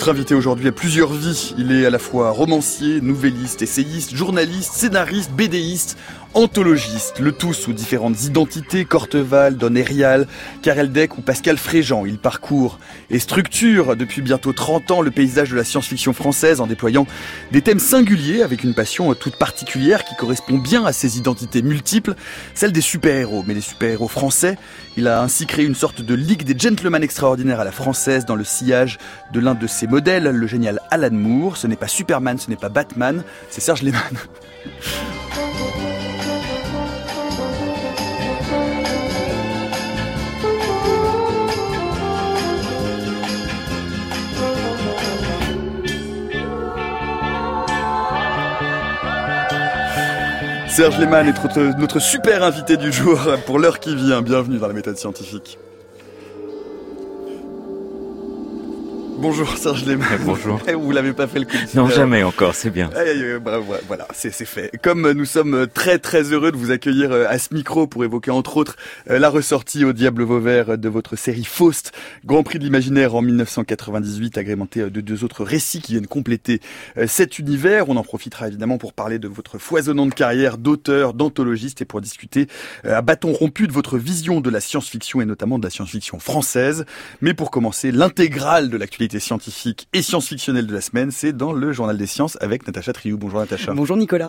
Notre invité aujourd'hui a plusieurs vies. Il est à la fois romancier, nouvelliste, essayiste, journaliste, scénariste, bédéiste, anthologiste, le tout sous différentes identités, Corteval, Don Hérial, Karel Deck ou Pascal Fréjean. Il parcourt et structure depuis bientôt 30 ans le paysage de la science-fiction française en déployant des thèmes singuliers avec une passion toute particulière qui correspond bien à ses identités multiples, celle des super-héros, mais des super-héros français. Il a ainsi créé une sorte de ligue des gentlemen extraordinaires à la française dans le sillage de l'un de ses modèles, le génial Alan Moore. Ce n'est pas Superman, ce n'est pas Batman, c'est Serge Lehmann. Serge Lehmann est notre super invité du jour pour l'heure qui vient. Bienvenue dans la méthode scientifique. Bonjour Serge Lehmann. Bonjour. Vous l'avez pas fait le coup. Non, jamais encore, c'est bien. Voilà, c'est fait. Comme nous sommes très très heureux de vous accueillir à ce micro pour évoquer entre autres la ressortie au Diable Vauvert de votre série Faust, Grand Prix de l'Imaginaire en 1998, agrémenté de 2 autres récits qui viennent compléter cet univers. On en profitera évidemment pour parler de votre foisonnante carrière d'auteur, d'anthologiste et pour discuter à bâton rompu de votre vision de la science-fiction et notamment de la science-fiction française. Mais pour commencer, l'intégrale de l'actualité scientifique et science-fictionnelle de la semaine, c'est dans le Journal des Sciences avec Natacha Triou. Bonjour Natacha. Bonjour Nicolas.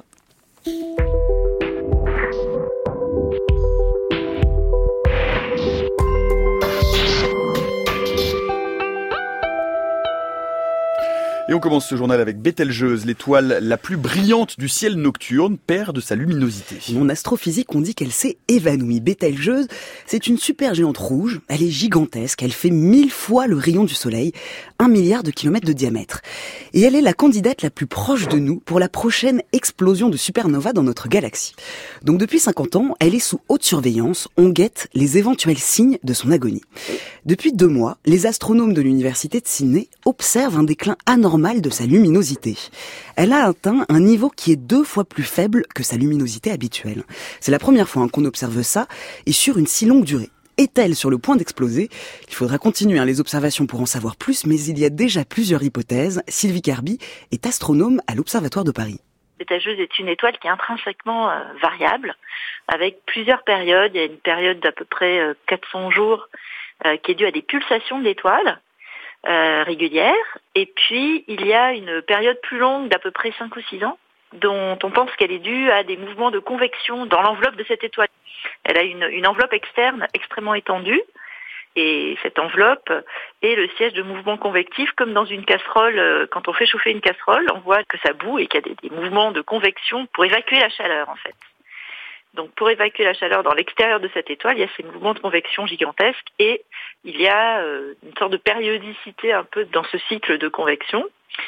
Et on commence ce journal avec Bételgeuse, l'étoile la plus brillante du ciel nocturne, perd de sa luminosité. En astrophysique, on dit qu'elle s'est évanouie. Bételgeuse, c'est une supergéante rouge. Elle est gigantesque. Elle fait 1000 fois le rayon du Soleil, 1 milliard de kilomètres de diamètre. Et elle est la candidate la plus proche de nous pour la prochaine explosion de supernova dans notre galaxie. Donc depuis 50 ans, elle est sous haute surveillance. On guette les éventuels signes de son agonie. Depuis 2 mois, les astronomes de l'université de Sydney observent un déclin anormal de sa luminosité. Elle a atteint un niveau qui est 2 fois plus faible que sa luminosité habituelle. C'est la première fois qu'on observe ça, et sur une si longue durée. Est-elle sur le point d'exploser ? Il faudra continuer les observations pour en savoir plus, mais il y a déjà plusieurs hypothèses. Sylvie Carby est astronome à l'Observatoire de Paris. Bételgeuse est une étoile qui est intrinsèquement variable, avec plusieurs périodes. Il y a une période d'à peu près 400 jours qui est due à des pulsations de l'étoile régulières. Et puis, il y a une période plus longue d'à peu près 5 ou 6 ans, dont on pense qu'elle est due à des mouvements de convection dans l'enveloppe de cette étoile. Elle a une enveloppe externe extrêmement étendue, et cette enveloppe est le siège de mouvements convectifs, comme dans une casserole. Quand on fait chauffer une casserole, on voit que ça bout et qu'il y a des mouvements de convection pour évacuer la chaleur, en fait. Donc pour évacuer la chaleur dans l'extérieur de cette étoile, il y a ces mouvements de convection gigantesques et il y a une sorte de périodicité un peu dans ce cycle de convection.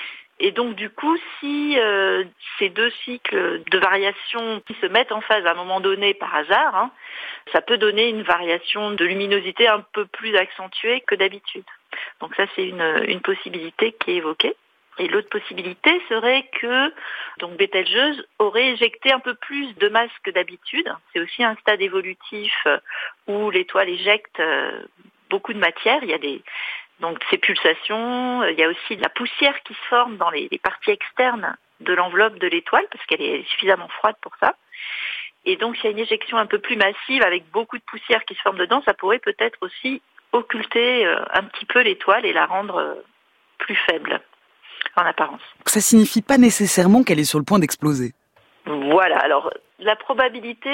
Et donc du coup, si ces 2 cycles de variation qui se mettent en phase à un moment donné par hasard, ça peut donner une variation de luminosité un peu plus accentuée que d'habitude. Donc ça, c'est une possibilité qui est évoquée. Et l'autre possibilité serait que Bételgeuse aurait éjecté un peu plus de masse que d'habitude. C'est aussi un stade évolutif où l'étoile éjecte beaucoup de matière. Il y a ces pulsations, il y a aussi de la poussière qui se forme dans les parties externes de l'enveloppe de l'étoile parce qu'elle est suffisamment froide pour ça. Et donc il y a une éjection un peu plus massive avec beaucoup de poussière qui se forme dedans. Ça pourrait peut-être aussi occulter un petit peu l'étoile et la rendre plus faible en apparence. Ça signifie pas nécessairement qu'elle est sur le point d'exploser. Voilà, alors la probabilité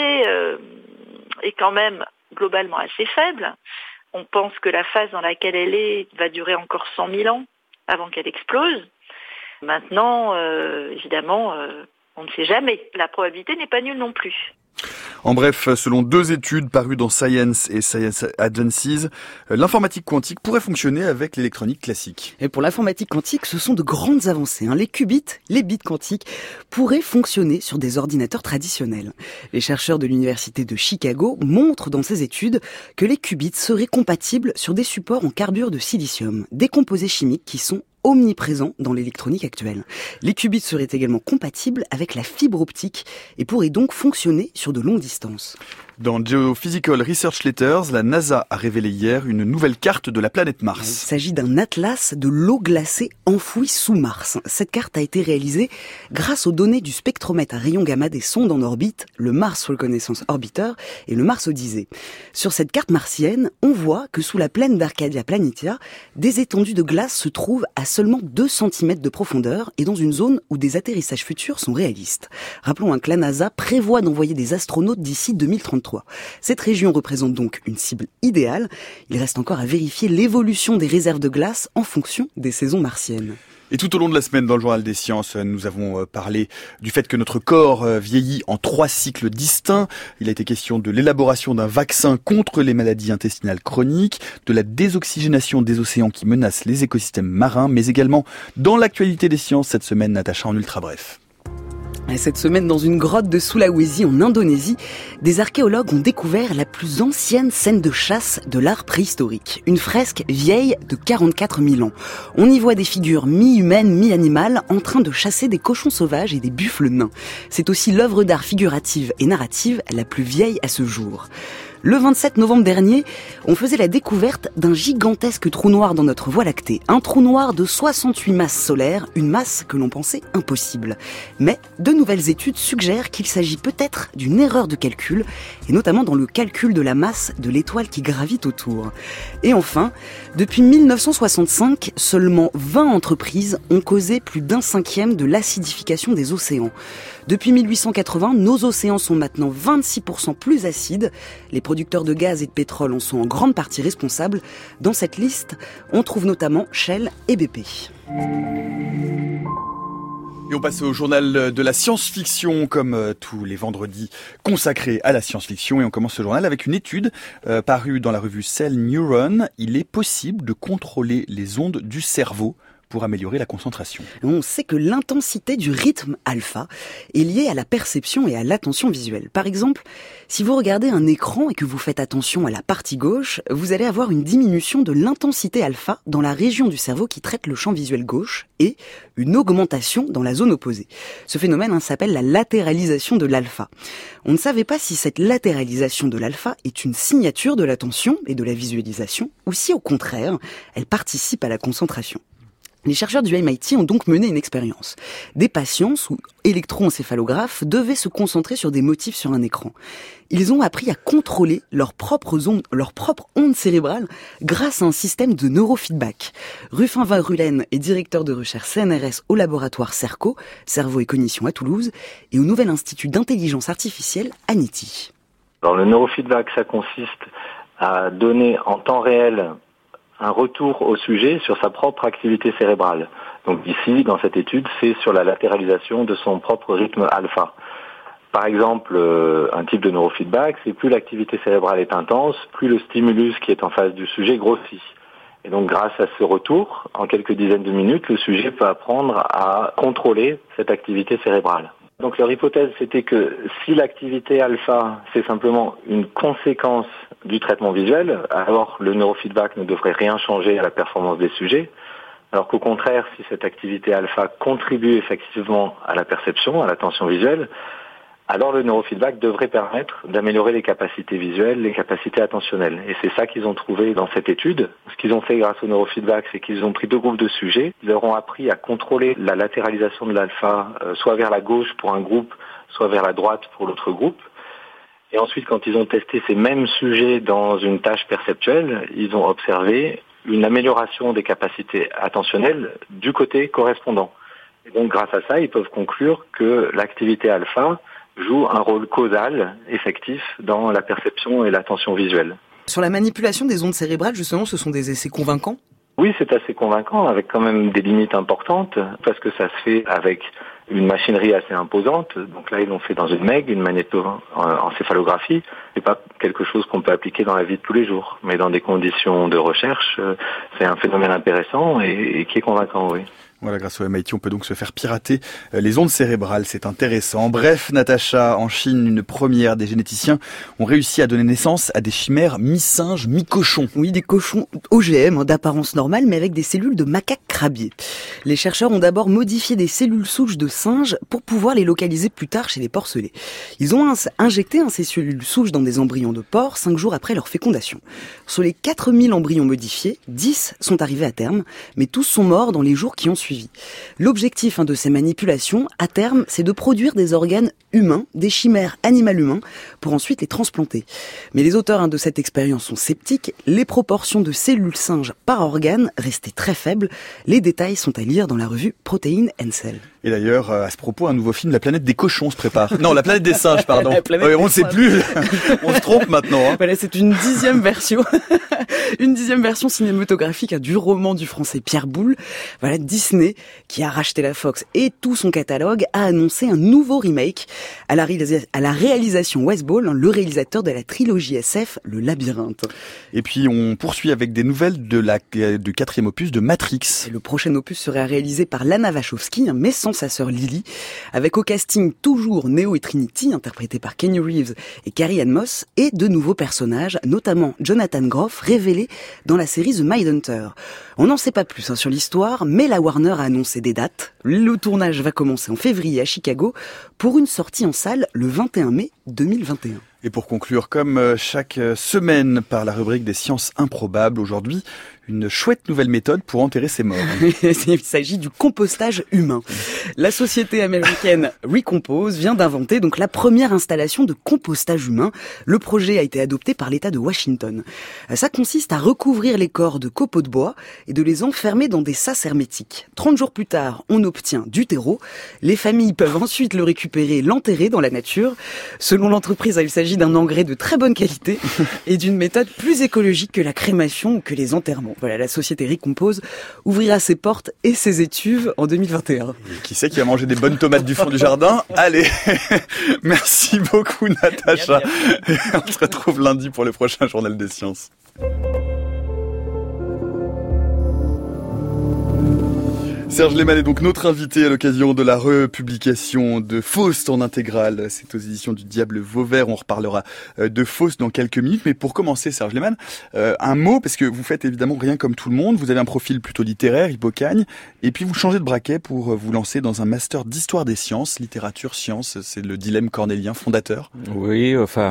est quand même globalement assez faible. On pense que la phase dans laquelle elle est va durer encore 100 000 ans avant qu'elle explose. Maintenant, évidemment, on ne sait jamais. La probabilité n'est pas nulle non plus. En bref, selon 2 études parues dans Science et Science Advances, l'informatique quantique pourrait fonctionner avec l'électronique classique. Et pour l'informatique quantique, ce sont de grandes avancées. Les qubits, les bits quantiques, pourraient fonctionner sur des ordinateurs traditionnels. Les chercheurs de l'université de Chicago montrent dans ces études que les qubits seraient compatibles sur des supports en carbure de silicium, des composés chimiques qui sont omniprésent dans l'électronique actuelle. Les qubits seraient également compatibles avec la fibre optique et pourraient donc fonctionner sur de longues distances. Dans Geophysical Research Letters, la NASA a révélé hier une nouvelle carte de la planète Mars. Il s'agit d'un atlas de l'eau glacée enfouie sous Mars. Cette carte a été réalisée grâce aux données du spectromètre à rayons gamma des sondes en orbite, le Mars Reconnaissance Orbiter et le Mars Odyssey. Sur cette carte martienne, on voit que sous la plaine d'Arcadia Planitia, des étendues de glace se trouvent à seulement 2 cm de profondeur et dans une zone où des atterrissages futurs sont réalistes. Rappelons que la NASA prévoit d'envoyer des astronautes d'ici 2033. Cette région représente donc une cible idéale. Il reste encore à vérifier l'évolution des réserves de glace en fonction des saisons martiennes. Et tout au long de la semaine, dans le Journal des Sciences, nous avons parlé du fait que notre corps vieillit en 3 cycles distincts. Il a été question de l'élaboration d'un vaccin contre les maladies intestinales chroniques, de la désoxygénation des océans qui menace les écosystèmes marins, mais également dans l'actualité des sciences cette semaine, Natacha, en ultra bref. Cette semaine, dans une grotte de Sulawesi en Indonésie, des archéologues ont découvert la plus ancienne scène de chasse de l'art préhistorique. Une fresque vieille de 44 000 ans. On y voit des figures mi-humaines, mi-animales en train de chasser des cochons sauvages et des buffles nains. C'est aussi l'œuvre d'art figurative et narrative la plus vieille à ce jour. Le 27 novembre dernier, on faisait la découverte d'un gigantesque trou noir dans notre Voie lactée. Un trou noir de 68 masses solaires, une masse que l'on pensait impossible. Mais de nouvelles études suggèrent qu'il s'agit peut-être d'une erreur de calcul, et notamment dans le calcul de la masse de l'étoile qui gravite autour. Et enfin, depuis 1965, seulement 20 entreprises ont causé plus d'1/5 de l'acidification des océans. Depuis 1880, nos océans sont maintenant 26% plus acides. Les producteurs de gaz et de pétrole en sont en grande partie responsables. Dans cette liste, on trouve notamment Shell et BP. Et on passe au journal de la science-fiction, comme tous les vendredis consacrés à la science-fiction. Et on commence ce journal avec une étude parue dans la revue Cell Neuron. Il est possible de contrôler les ondes du cerveau pour améliorer la concentration. On sait que l'intensité du rythme alpha est liée à la perception et à l'attention visuelle. Par exemple, si vous regardez un écran et que vous faites attention à la partie gauche, vous allez avoir une diminution de l'intensité alpha dans la région du cerveau qui traite le champ visuel gauche et une augmentation dans la zone opposée. Ce phénomène s'appelle la latéralisation de l'alpha. On ne savait pas si cette latéralisation de l'alpha est une signature de l'attention et de la visualisation ou si au contraire, elle participe à la concentration. Les chercheurs du MIT ont donc mené une expérience. Des patients sous électroencéphalographe devaient se concentrer sur des motifs sur un écran. Ils ont appris à contrôler leurs propres ondes cérébrales grâce à un système de neurofeedback. Rufin Verhulen est directeur de recherche CNRS au laboratoire CERCO, Cerveau et Cognition à Toulouse, et au Nouvel Institut d'intelligence artificielle à Nitti. Alors le neurofeedback, ça consiste à donner en temps réel un retour au sujet sur sa propre activité cérébrale. Donc ici, dans cette étude, c'est sur la latéralisation de son propre rythme alpha. Par exemple, un type de neurofeedback, c'est plus l'activité cérébrale est intense, plus le stimulus qui est en face du sujet grossit. Et donc grâce à ce retour, en quelques dizaines de minutes, le sujet peut apprendre à contrôler cette activité cérébrale. Donc leur hypothèse, c'était que si l'activité alpha, c'est simplement une conséquence du traitement visuel, alors le neurofeedback ne devrait rien changer à la performance des sujets, alors qu'au contraire, si cette activité alpha contribue effectivement à la perception, à l'attention visuelle, alors le neurofeedback devrait permettre d'améliorer les capacités visuelles, les capacités attentionnelles. Et c'est ça qu'ils ont trouvé dans cette étude. Ce qu'ils ont fait grâce au neurofeedback, c'est qu'ils ont pris 2 groupes de sujets. Ils leur ont appris à contrôler la latéralisation de l'alpha, soit vers la gauche pour un groupe, soit vers la droite pour l'autre groupe. Et ensuite, quand ils ont testé ces mêmes sujets dans une tâche perceptuelle, ils ont observé une amélioration des capacités attentionnelles du côté correspondant. Et donc, grâce à ça, ils peuvent conclure que l'activité alpha joue un rôle causal, effectif, dans la perception et l'attention visuelle. Sur la manipulation des ondes cérébrales, justement, ce sont des essais convaincants ? Oui, c'est assez convaincant, avec quand même des limites importantes, parce que ça se fait avec une machinerie assez imposante. Donc là, ils l'ont fait dans une MEG, une magnétoencéphalographie. C'est pas quelque chose qu'on peut appliquer dans la vie de tous les jours, mais dans des conditions de recherche, c'est un phénomène intéressant et qui est convaincant, oui. Voilà, grâce au MIT, on peut donc se faire pirater les ondes cérébrales. C'est intéressant. Bref, Natacha, en Chine, une première des généticiens ont réussi à donner naissance à des chimères mi-singes, mi-cochons. Oui, des cochons OGM, d'apparence normale, mais avec des cellules de macaques crabiers. Les chercheurs ont d'abord modifié des cellules souches de singes pour pouvoir les localiser plus tard chez les porcelets. Ils ont injecté ces cellules souches dans des embryons de porcs 5 jours après leur fécondation. Sur les 4000 embryons modifiés, 10 sont arrivés à terme, mais tous sont morts dans les jours qui ont suivi. L'objectif de ces manipulations, à terme, c'est de produire des organes humains, des chimères animal-humain, pour ensuite les transplanter. Mais les auteurs de cette expérience sont sceptiques, les proportions de cellules singes par organe restaient très faibles. Les détails sont à lire dans la revue Protein and Cell. Et d'ailleurs, à ce propos, un nouveau film, La planète des cochons, se prépare. Non, La planète des singes, pardon. On ne sait plus, on se trompe maintenant. Voilà, c'est une 10e version. Une 10e version cinématographique du roman du français Pierre Boulle. Voilà, Disney, qui a racheté la Fox et tout son catalogue, a annoncé un nouveau remake à la réalisation Wes Ball, le réalisateur de la trilogie SF Le Labyrinthe. Et puis on poursuit avec des nouvelles du 4e opus de Matrix. Et le prochain opus sera réalisé par Lana Wachowski, mais sans sa sœur Lily, avec au casting toujours Neo et Trinity, interprétés par Keanu Reeves et Carrie-Anne Moss, et de nouveaux personnages, notamment Jonathan Groff, révélé dans la série The Mindhunter. On n'en sait pas plus sur l'histoire, mais la Warner a annoncé des dates. Le tournage va commencer en février à Chicago pour une sortie en salle le 21 mai 2021. Et pour conclure, comme chaque semaine par la rubrique des sciences improbables, aujourd'hui, une chouette nouvelle méthode pour enterrer ses morts. Il s'agit du compostage humain. La société américaine Recompose vient d'inventer donc la première installation de compostage humain. Le projet a été adopté par l'État de Washington. Ça consiste à recouvrir les corps de copeaux de bois et de les enfermer dans des sas hermétiques. 30 jours plus tard, on obtient du terreau. Les familles peuvent ensuite le récupérer et l'enterrer dans la nature. Selon l'entreprise, il s'agit d'un engrais de très bonne qualité et d'une méthode plus écologique que la crémation ou que les enterrements. Voilà, la société Recompose ouvrira ses portes et ses étuves en 2021. Et qui sait qui va manger des bonnes tomates du fond du jardin? Allez, merci beaucoup Natacha. Et on se retrouve lundi pour le prochain Journal des Sciences. Serge Lehmann est donc notre invité à l'occasion de la republication de Faust en intégrale. C'est aux éditions du Diable Vauvert. On reparlera de Faust dans quelques minutes. Mais pour commencer, Serge Lehmann, un mot, parce que vous faites évidemment rien comme tout le monde. Vous avez un profil plutôt littéraire, hippocagne. Et puis vous changez de braquet pour vous lancer dans un master d'histoire des sciences, littérature, sciences. C'est le dilemme cornélien fondateur. Oui, enfin...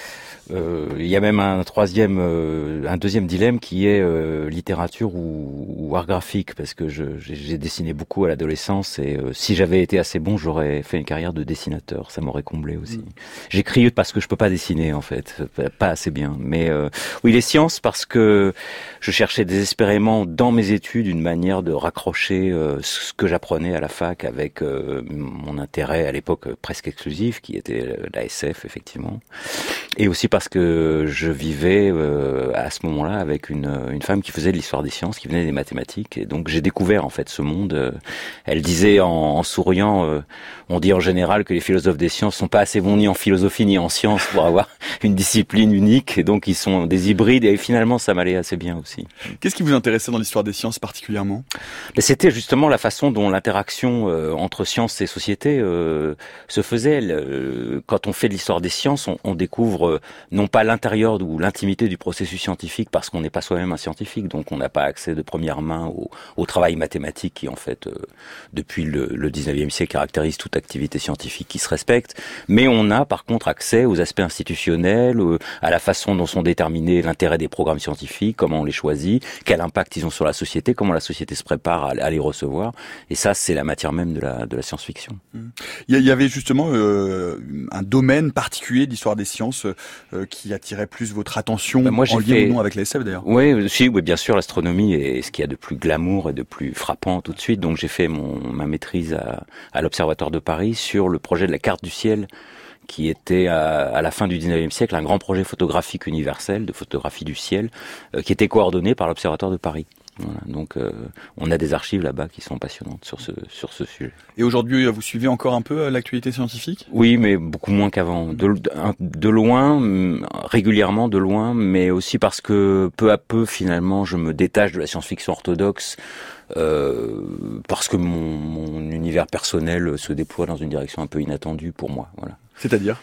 il y a même un deuxième dilemme qui est littérature ou art graphique, parce que j'ai dessiné beaucoup à l'adolescence et si j'avais été assez bon, j'aurais fait une carrière de dessinateur, ça m'aurait comblé aussi. J'écris parce que je peux pas dessiner en fait, pas assez bien. Mais oui, les sciences parce que je cherchais désespérément dans mes études une manière de raccrocher ce que j'apprenais à la fac avec mon intérêt à l'époque presque exclusif qui était la SF effectivement, et aussi parce que je vivais à ce moment-là avec une femme qui faisait de l'histoire des sciences, qui venait des mathématiques, et donc j'ai découvert en fait ce monde. Elle disait en souriant, on dit en général que les philosophes des sciences sont pas assez bons ni en philosophie ni en sciences pour avoir une discipline unique, et donc ils sont des hybrides, et finalement ça m'allait assez bien aussi. Qu'est-ce qui vous intéressait dans l'histoire des sciences particulièrement? C'était justement la façon dont l'interaction entre sciences et société se faisait. Quand on fait de l'histoire des sciences, on découvre non pas l'intérieur ou l'intimité du processus scientifique parce qu'on n'est pas soi-même un scientifique, donc on n'a pas accès de première main au travail mathématique qui en fait depuis le 19e siècle caractérise toute activité scientifique qui se respecte, mais on a par contre accès aux aspects institutionnels, à la façon dont sont déterminés l'intérêt des programmes scientifiques, comment on les choisit, quel impact ils ont sur la société, comment la société se prépare à les recevoir, et ça c'est la matière même de la science-fiction. Il y avait justement un domaine particulier d'histoire des sciences qui attirait plus votre attention, moi, en lien ou non avec la SF d'ailleurs? Oui, bien sûr, l'astronomie est ce qu'il y a de plus glamour et de plus frappant tout de suite. Donc j'ai fait ma maîtrise à l'Observatoire de Paris sur le projet de la carte du ciel, qui était à la fin du 19e siècle un grand projet photographique universel de photographie du ciel, qui était coordonné par l'Observatoire de Paris. Voilà, donc on a des archives là-bas qui sont passionnantes sur ce sujet. Et aujourd'hui, vous suivez encore un peu l'actualité scientifique? Oui, mais beaucoup moins qu'avant. De loin, régulièrement de loin, mais aussi parce que peu à peu, finalement, je me détache de la science-fiction orthodoxe parce que mon univers personnel se déploie dans une direction un peu inattendue pour moi. Voilà. C'est-à-dire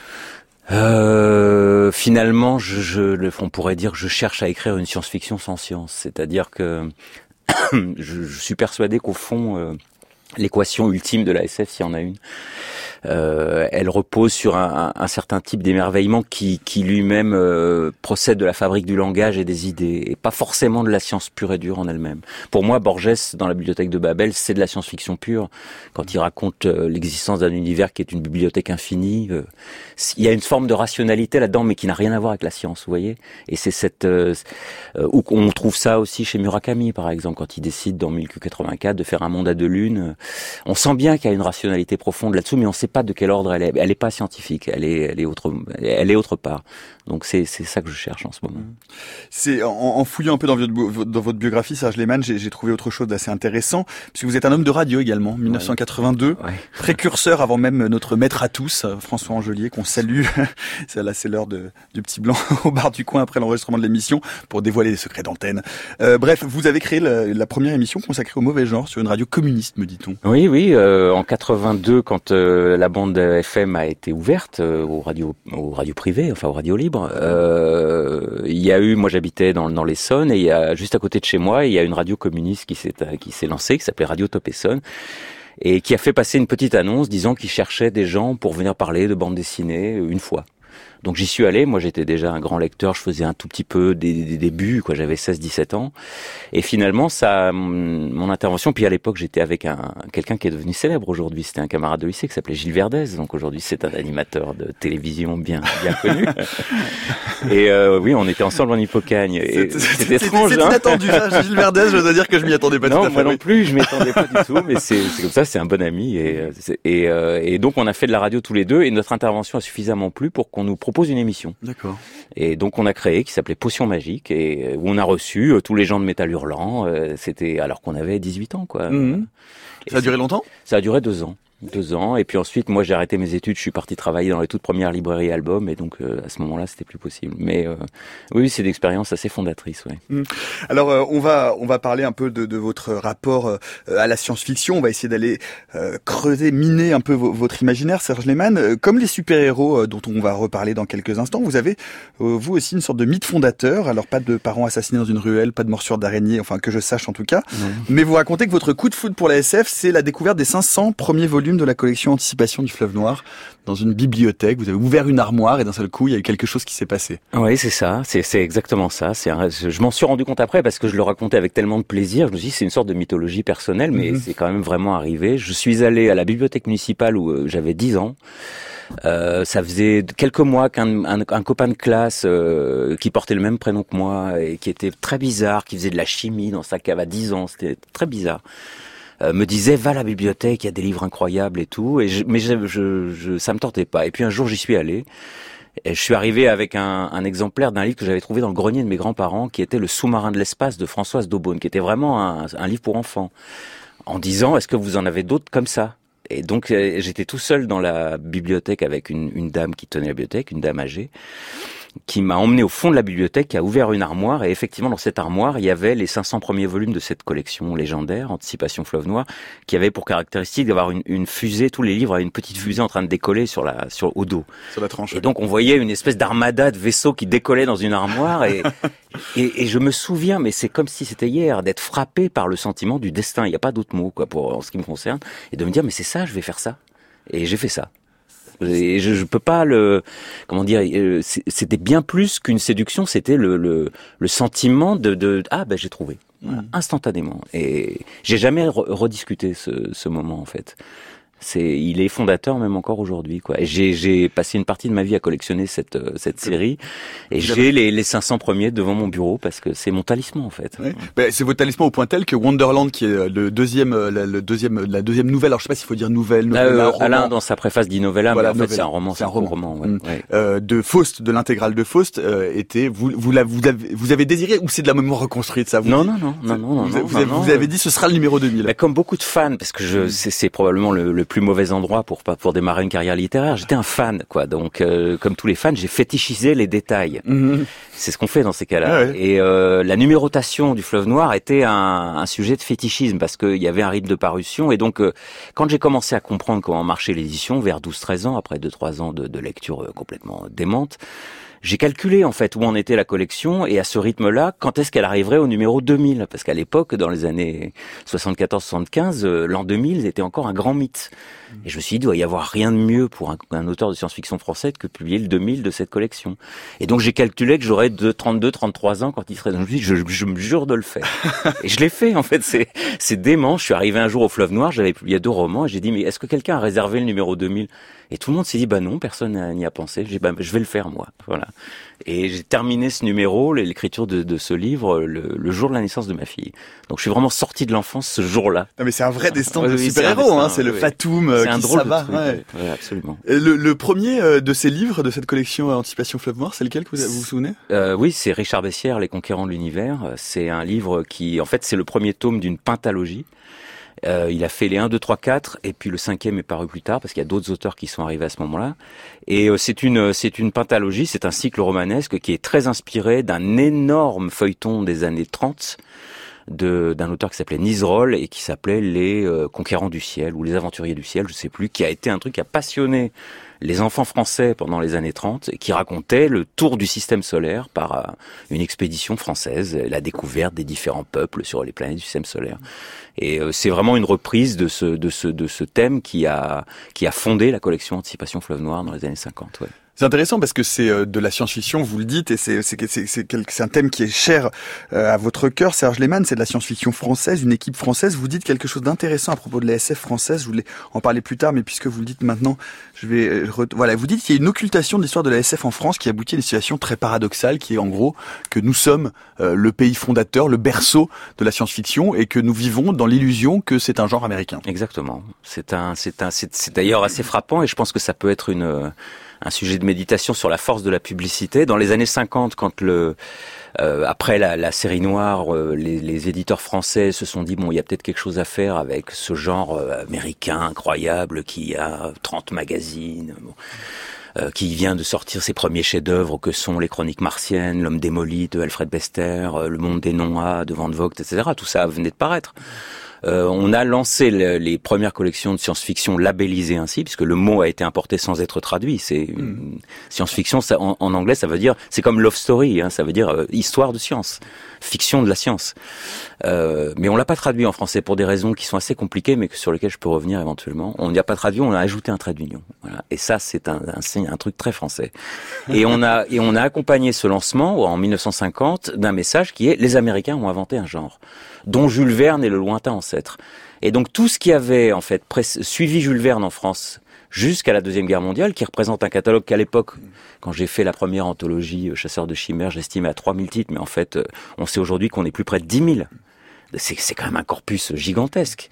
finalement, on pourrait dire que je cherche à écrire une science-fiction sans science. C'est-à-dire que je suis persuadé qu'au fond, l'équation ultime de la SF, s'il y en a une, elle repose sur un certain type d'émerveillement qui lui-même procède de la fabrique du langage et des idées, et pas forcément de la science pure et dure en elle-même. Pour moi, Borges, dans la bibliothèque de Babel, c'est de la science-fiction pure. Quand il raconte l'existence d'un univers qui est une bibliothèque infinie, il y a une forme de rationalité là-dedans, mais qui n'a rien à voir avec la science, vous voyez. Et c'est cette où on trouve ça aussi chez Murakami, par exemple, quand il décide dans 1000Q84 de faire un monde à deux lunes. On sent bien qu'il y a une rationalité profonde là-dessous, mais on ne sait pas de quel ordre elle est. Elle n'est pas scientifique, elle est autre part. Donc c'est ça que je cherche en ce moment. C'est en fouillant un peu dans votre biographie, Serge Lehmann, j'ai trouvé autre chose d'assez intéressant, puisque vous êtes un homme de radio également, 1982, précurseur avant même notre maître à tous, François Angelier, qu'on salue. Là, c'est l'heure du petit blanc au bar du coin après l'enregistrement de l'émission pour dévoiler les secrets d'antenne. Bref, vous avez créé la première émission consacrée au mauvais genre sur une radio communiste, me dit-on. Oui, en 82, quand la bande FM a été ouverte aux radios privées, enfin aux radios libres, il y a eu, moi j'habitais dans l'Essonne, et il y a juste à côté de chez moi, il y a une radio communiste qui s'est lancée, qui s'appelait Radio Top Essonne, et qui a fait passer une petite annonce disant qu'ils cherchaient des gens pour venir parler de bande dessinée une fois. Donc j'y suis allé, moi j'étais déjà un grand lecteur, je faisais un tout petit peu des débuts, quoi, j'avais 16-17 ans. Et finalement, mon intervention, puis à l'époque j'étais avec quelqu'un qui est devenu célèbre aujourd'hui, c'était un camarade de lycée qui s'appelait Gilles Verdez, donc aujourd'hui c'est un animateur de télévision bien connu. Et oui, on était ensemble en Hippocagne. C'était étrange, c'est inattendu, ça, Gilles Verdez, je dois dire que je m'y attendais pas tout à fait. Non, moi non plus, je m'y attendais pas du tout, mais c'est comme ça, c'est un bon ami. Et donc on a fait de la radio tous les deux, et notre intervention a suffisamment plu pour qu'on nous propose une émission. D'accord. Et donc on a créé, qui s'appelait Potion Magique, et où on a reçu tous les gens de Métal Hurlant, c'était alors qu'on avait 18 ans, quoi. Mmh. Ça a duré longtemps ? Ça a duré 2 ans. 2 ans, et puis ensuite moi j'ai arrêté mes études, je suis parti travailler dans les toutes premières librairies albums, et donc à ce moment-là c'était plus possible. Mais oui, c'est une expérience assez fondatrice. Ouais. Alors on va parler un peu de votre rapport à la science-fiction. On va essayer d'aller creuser, miner un peu votre imaginaire, Serge Lehmann. Comme les super-héros dont on va reparler dans quelques instants, vous avez vous aussi une sorte de mythe fondateur. Alors pas de parents assassinés dans une ruelle, pas de morsure d'araignée, enfin que je sache en tout cas. Mais vous racontez que votre coup de foudre pour la SF, c'est la découverte des 500 premiers volumes de la collection Anticipation du Fleuve Noir dans une bibliothèque. Vous avez ouvert une armoire et d'un seul coup, il y a eu quelque chose qui s'est passé. Oui, c'est ça. C'est exactement ça. Je m'en suis rendu compte après parce que je le racontais avec tellement de plaisir. Je me suis dit, c'est une sorte de mythologie personnelle, mais c'est quand même vraiment arrivé. Je suis allé à la bibliothèque municipale où j'avais 10 ans. Ça faisait quelques mois qu'un copain de classe qui portait le même prénom que moi et qui était très bizarre, qui faisait de la chimie dans sa cave à 10 ans. C'était très bizarre. Me disait va à la bibliothèque, il y a des livres incroyables et tout, mais ça me tentait pas. Et puis un jour j'y suis allé, et je suis arrivé avec un exemplaire d'un livre que j'avais trouvé dans le grenier de mes grands-parents, qui était Le Sous-marin de l'espace de Françoise Daubonne, qui était vraiment un livre pour enfants, en disant est-ce que vous en avez d'autres comme ça? Et donc j'étais tout seul dans la bibliothèque avec une dame qui tenait la bibliothèque, une dame âgée, qui m'a emmené au fond de la bibliothèque, qui a ouvert une armoire, et effectivement dans cette armoire il y avait les 500 premiers volumes de cette collection légendaire, Anticipation Fleuve Noir, qui avait pour caractéristique d'avoir une fusée, tous les livres avaient une petite fusée en train de décoller au dos. Sur la tranche. Et donc on voyait une espèce d'armada de vaisseaux qui décollait dans une armoire, et je me souviens, mais c'est comme si c'était hier, d'être frappé par le sentiment du destin, il n'y a pas d'autre mot, quoi, en ce qui me concerne, et de me dire mais c'est ça, je vais faire ça. Et j'ai fait ça. Et je peux pas c'était bien plus qu'une séduction, c'était le sentiment de j'ai trouvé. Instantanément. Et j'ai jamais rediscuté ce moment, en fait. Il est fondateur même encore aujourd'hui, quoi. Et j'ai passé une partie de ma vie à collectionner cette série, et j'ai les 500 premiers devant mon bureau parce que c'est mon talisman, en fait. Oui. C'est votre talisman au point tel que Wonderland, qui est la deuxième nouvelle, alors je sais pas s'il faut dire nouvelle Alain dans sa préface dit novella, voilà, mais en fait c'est un roman, de Faust, de l'intégrale de Faust, vous avez désiré, ou c'est de la mémoire reconstruite, ça? Non. Vous avez dit ce sera le numéro 2000. Comme beaucoup de fans, parce que c'est probablement le plus mauvais endroit pour démarrer une carrière littéraire. J'étais un fan, quoi. Donc, comme tous les fans, j'ai fétichisé les détails. C'est ce qu'on fait dans ces cas-là. Ouais. Et la numérotation du Fleuve Noir était un sujet de fétichisme parce qu'il y avait un rythme de parution. Et donc, quand j'ai commencé à comprendre comment marchait l'édition, vers 12-13 ans, après 2-3 ans de lecture complètement démente, j'ai calculé en fait où en était la collection et à ce rythme-là, quand est-ce qu'elle arriverait au numéro 2000 ? Parce qu'à l'époque, dans les années 74-75, l'an 2000 était encore un grand mythe. Et je me suis dit, il doit y avoir rien de mieux pour un auteur de science-fiction français que publier le 2000 de cette collection. Et donc j'ai calculé que j'aurais 32-33 ans quand il serait. Donc je me jure de le faire. Et je l'ai fait en fait. C'est dément. Je suis arrivé un jour au Fleuve Noir, j'avais publié 2 romans et j'ai dit, mais est-ce que quelqu'un a réservé le numéro 2000 ? Et tout le monde s'est dit, bah non, personne n'y a pensé. J'ai dit, bah je vais le faire moi. Voilà. Et j'ai terminé ce numéro, l'écriture de ce livre, le jour de la naissance de ma fille. Donc je suis vraiment sorti de l'enfance ce jour-là. Non mais c'est un vrai destin de super-héros, c'est le Fatoum c'est un qui drôle s'abat. De truc, ouais, absolument. Le premier de ces livres, de cette collection Anticipation Fleuve Noir, c'est lequel que vous vous souvenez ? Oui, c'est Richard Bessières, Les Conquérants de l'Univers. C'est un livre qui, en fait, c'est le premier tome d'une pentalogie. Il a fait les 1, 2, 3, 4 et puis le 5e est paru plus tard parce qu'il y a d'autres auteurs qui sont arrivés à ce moment-là. Et c'est une pentalogie, c'est un cycle romanesque qui est très inspiré d'un énorme feuilleton des années 30 d'un auteur qui s'appelait Niserolles et qui s'appelait Les Conquérants du Ciel ou Les Aventuriers du Ciel, je sais plus, qui a été un truc qui a passionné les enfants français pendant les années 30 et qui racontait le tour du système solaire par une expédition française, la découverte des différents peuples sur les planètes du système solaire. Et c'est vraiment une reprise de ce thème qui a fondé la collection Anticipation Fleuve Noir dans les années 50. Ouais. C'est intéressant parce que c'est de la science-fiction, vous le dites, et c'est un thème qui est cher à votre cœur, Serge Lehmann, c'est de la science-fiction française, une équipe française. Vous dites quelque chose d'intéressant à propos de la SF française, je voulais en parler plus tard, mais puisque vous le dites maintenant, voilà, vous dites qu'il y a une occultation de l'histoire de la SF en France qui aboutit à une situation très paradoxale, qui est en gros que nous sommes le pays fondateur, le berceau de la science-fiction, et que nous vivons dans l'illusion que c'est un genre américain. Exactement. C'est d'ailleurs assez frappant, et je pense que ça peut être un sujet de méditation sur la force de la publicité. Dans les années 50, quand après la série noire, les éditeurs français se sont dit, bon, il y a peut-être quelque chose à faire avec ce genre américain incroyable qui a 30 magazines, qui vient de sortir ses premiers chefs-d'œuvre que sont les Chroniques martiennes, L'Homme démoli de Alfred Bester, Le Monde des Non-A de Van Vogt, etc. Tout ça venait de paraître. On a lancé les premières collections de science-fiction labellisées ainsi, puisque le mot a été importé sans être traduit. C'est science-fiction, ça, en anglais, ça veut dire, c'est comme love story, ça veut dire histoire de science, fiction de la science. Mais on l'a pas traduit en français pour des raisons qui sont assez compliquées, mais sur lesquelles je peux revenir éventuellement. On n'y a pas traduit, on a ajouté un trait d'union. Voilà. Et ça, c'est un truc très français. Et on a accompagné ce lancement en 1950 d'un message qui est: les Américains ont inventé un genre dont Jules Verne est le lointain ancêtre. Et donc tout ce qui avait en fait suivi Jules Verne en France jusqu'à la Deuxième Guerre mondiale, qui représente un catalogue qu'à l'époque, quand j'ai fait la première anthologie Chasseurs de chimères, j'estimais à 3000 titres, mais en fait, on sait aujourd'hui qu'on est plus près de 10 000. C'est quand même un corpus gigantesque.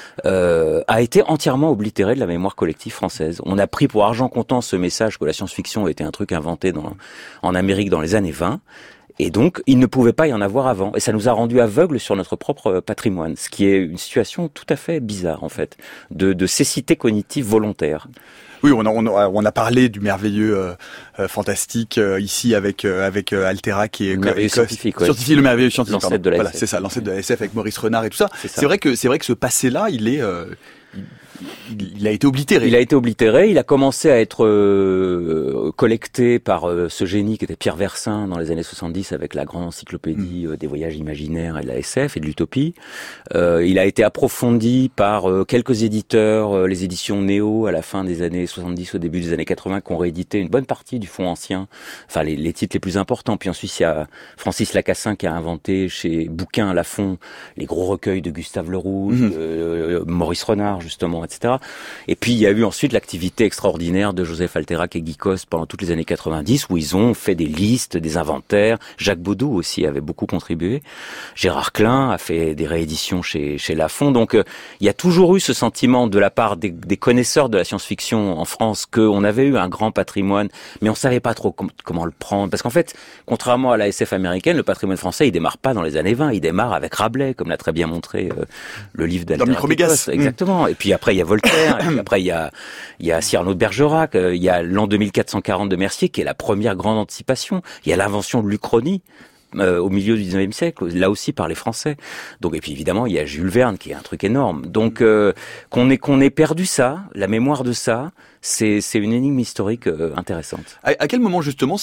A été entièrement oblitéré de la mémoire collective française. On a pris pour argent comptant ce message que la science-fiction était un truc inventé en Amérique dans les années 20. Et donc, il ne pouvait pas y en avoir avant. Et ça nous a rendus aveugles sur notre propre patrimoine, ce qui est une situation tout à fait bizarre, en fait, de cécité cognitive volontaire. Oui, on a parlé du merveilleux fantastique ici avec Altera qui est merveilleux scientifique, ouais. Le merveilleux scientifique. L'ancêtre de la SF. Voilà, c'est ça, l'ancêtre de la SF avec Maurice Renard et tout ça. C'est vrai que ce passé-là, il a été oblitéré. Il a été oblitéré. Il a commencé à être collecté par ce génie qui était Pierre Versin dans les années 70 avec la grande encyclopédie des voyages imaginaires et de la SF et de l'utopie. Il a été approfondi par quelques éditeurs, les éditions Néo à la fin des années 70, au début des années 80, qui ont réédité une bonne partie du fonds ancien, enfin les titres les plus importants. Puis ensuite, il y a Francis Lacassin qui a inventé chez Bouquin à la Fond les gros recueils de Gustave Le Rouge, Maurice Renard justement, etc. Et puis il y a eu ensuite l'activité extraordinaire de Joseph Alterac et Guy Coste pendant toutes les années 90, où ils ont fait des listes, des inventaires. Jacques Baudou aussi avait beaucoup contribué. Gérard Klein a fait des rééditions chez Lafon. Donc il y a toujours eu ce sentiment de la part des connaisseurs de la science-fiction en France qu'on avait eu un grand patrimoine, mais on savait pas trop comment le prendre. Parce qu'en fait, contrairement à la SF américaine, le patrimoine français, il démarre pas dans les années 20, il démarre avec Rabelais, comme l'a très bien montré le livre d'Alterac. Dans Micromégas. Exactement. Et puis après, après il y a Voltaire, et puis après il y a Cyrano de Bergerac, il y a l'an 2440 de Mercier qui est la première grande anticipation. Il y a l'invention de l'Uchronie. Au milieu du 19e siècle, là aussi par les Français. Donc, et puis évidemment, il y a Jules Verne qui est un truc énorme. Donc, qu'on ait perdu ça, la mémoire de ça, c'est une énigme historique intéressante. À quel moment justement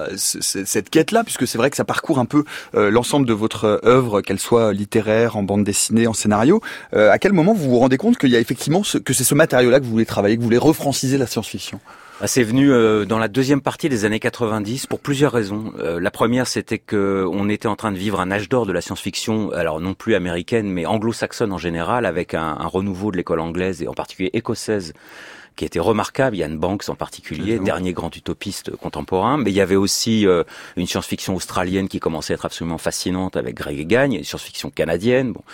cette quête-là, puisque c'est vrai que ça parcourt un peu l'ensemble de votre œuvre, qu'elle soit littéraire, en bande dessinée, en scénario, à quel moment vous vous rendez compte qu'il y a effectivement que c'est ce matériau-là que vous voulez travailler, que vous voulez refranciser la science-fiction? C'est venu dans la deuxième partie des années 90 pour plusieurs raisons. La première, c'était que on était en train de vivre un âge d'or de la science-fiction, alors non plus américaine, mais anglo-saxonne en général, avec un renouveau de l'école anglaise et en particulier écossaise, qui était remarquable. Ian Banks en particulier, dernier grand utopiste contemporain. Mais il y avait aussi une science-fiction australienne qui commençait à être absolument fascinante avec Greg Egan, une science-fiction canadienne. Bon.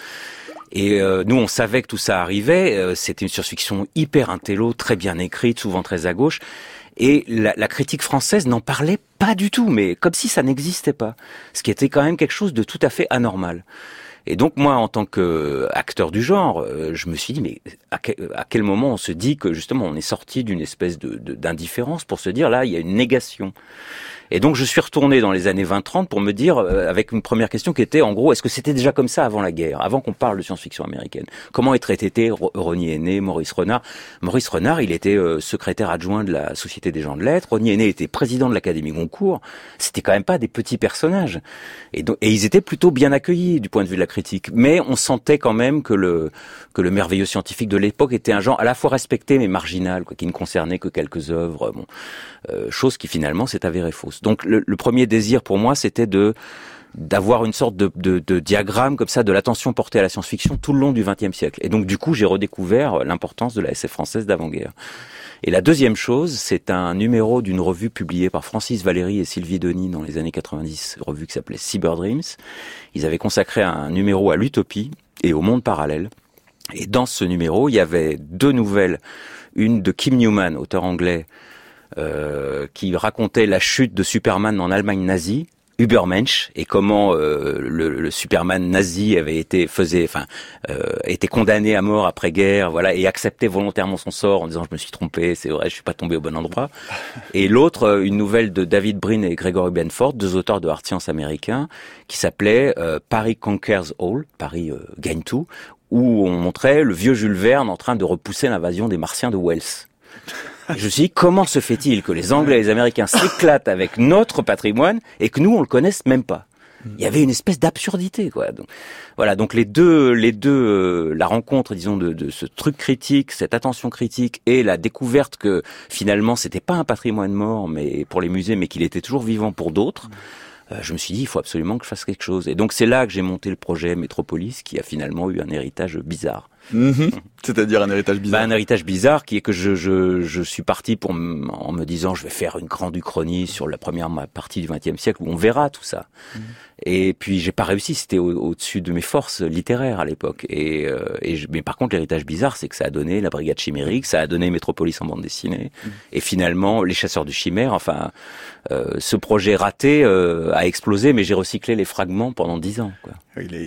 Et nous, on savait que tout ça arrivait. C'était une science-fiction hyper intello, très bien écrite, souvent très à gauche. Et la critique française n'en parlait pas du tout, mais comme si ça n'existait pas. Ce qui était quand même quelque chose de tout à fait anormal. Et donc moi, en tant qu'acteur du genre, je me suis dit, mais à quel moment on se dit que justement on est sorti d'une espèce d'indifférence pour se dire, là, il y a une négation. Et donc je suis retourné dans les années 20-30 pour me dire, avec une première question qui était, en gros, est-ce que c'était déjà comme ça avant la guerre, avant qu'on parle de science-fiction américaine? Comment est traité Rosny Aîné, Maurice Renard? Maurice Renard, il était secrétaire adjoint de la Société des gens de lettres. Rosny Aîné était président de l'Académie Goncourt. C'était quand même pas des petits personnages. Et ils étaient plutôt bien accueillis du point de vue de la critique. Mais on sentait quand même que le merveilleux scientifique de l'époque était un genre à la fois respecté mais marginal, quoi, qui ne concernait que quelques œuvres. Bon, chose qui finalement s'est avérée fausse. Donc le premier désir pour moi, c'était d'avoir une sorte de diagramme comme ça de l'attention portée à la science-fiction tout le long du XXe siècle. Et donc du coup, j'ai redécouvert l'importance de la SF française d'avant-guerre. Et la deuxième chose, c'est un numéro d'une revue publiée par Francis Valéry et Sylvie Denis dans les années 90, une revue qui s'appelait Cyber Dreams. Ils avaient consacré un numéro à l'utopie et au monde parallèle. Et dans ce numéro, il y avait deux nouvelles. Une de Kim Newman, auteur anglais, qui racontait la chute de Superman en Allemagne nazie, Übermensch, et comment le Superman nazi avait été était condamné à mort après guerre, voilà, et acceptait volontairement son sort en disant je me suis trompé, c'est vrai, je suis pas tombé au bon endroit. Et l'autre, une nouvelle de David Brin et Gregory Benford, deux auteurs de hard science américains, qui s'appelait Paris Conquers All, Paris gagne tout, où on montrait le vieux Jules Verne en train de repousser l'invasion des Martiens de Wells. Je me suis dit, comment se fait-il que les Anglais et les Américains s'éclatent avec notre patrimoine et que nous, on le connaisse même pas? Il y avait une espèce d'absurdité, quoi. Donc, voilà. Donc la rencontre, disons, de ce truc critique, cette attention critique et la découverte que finalement, c'était pas un patrimoine mort, mais pour les musées, mais qu'il était toujours vivant pour d'autres. Je me suis dit, il faut absolument que je fasse quelque chose. Et donc, c'est là que j'ai monté le projet Métropolis, qui a finalement eu un héritage bizarre. C'est-à-dire un héritage bizarre. Un héritage bizarre qui est que je suis parti en me disant je vais faire une grande uchronie sur la première partie du XXe siècle où on verra tout ça. Et puis j'ai pas réussi, c'était au-dessus de mes forces littéraires à l'époque. Mais par contre l'héritage bizarre, c'est que ça a donné la Brigade Chimérique, ça a donné Métropolis en bande dessinée, et finalement Les Chasseurs du Chimère. Enfin, ce projet raté a explosé, mais j'ai recyclé les fragments pendant 10 ans, quoi.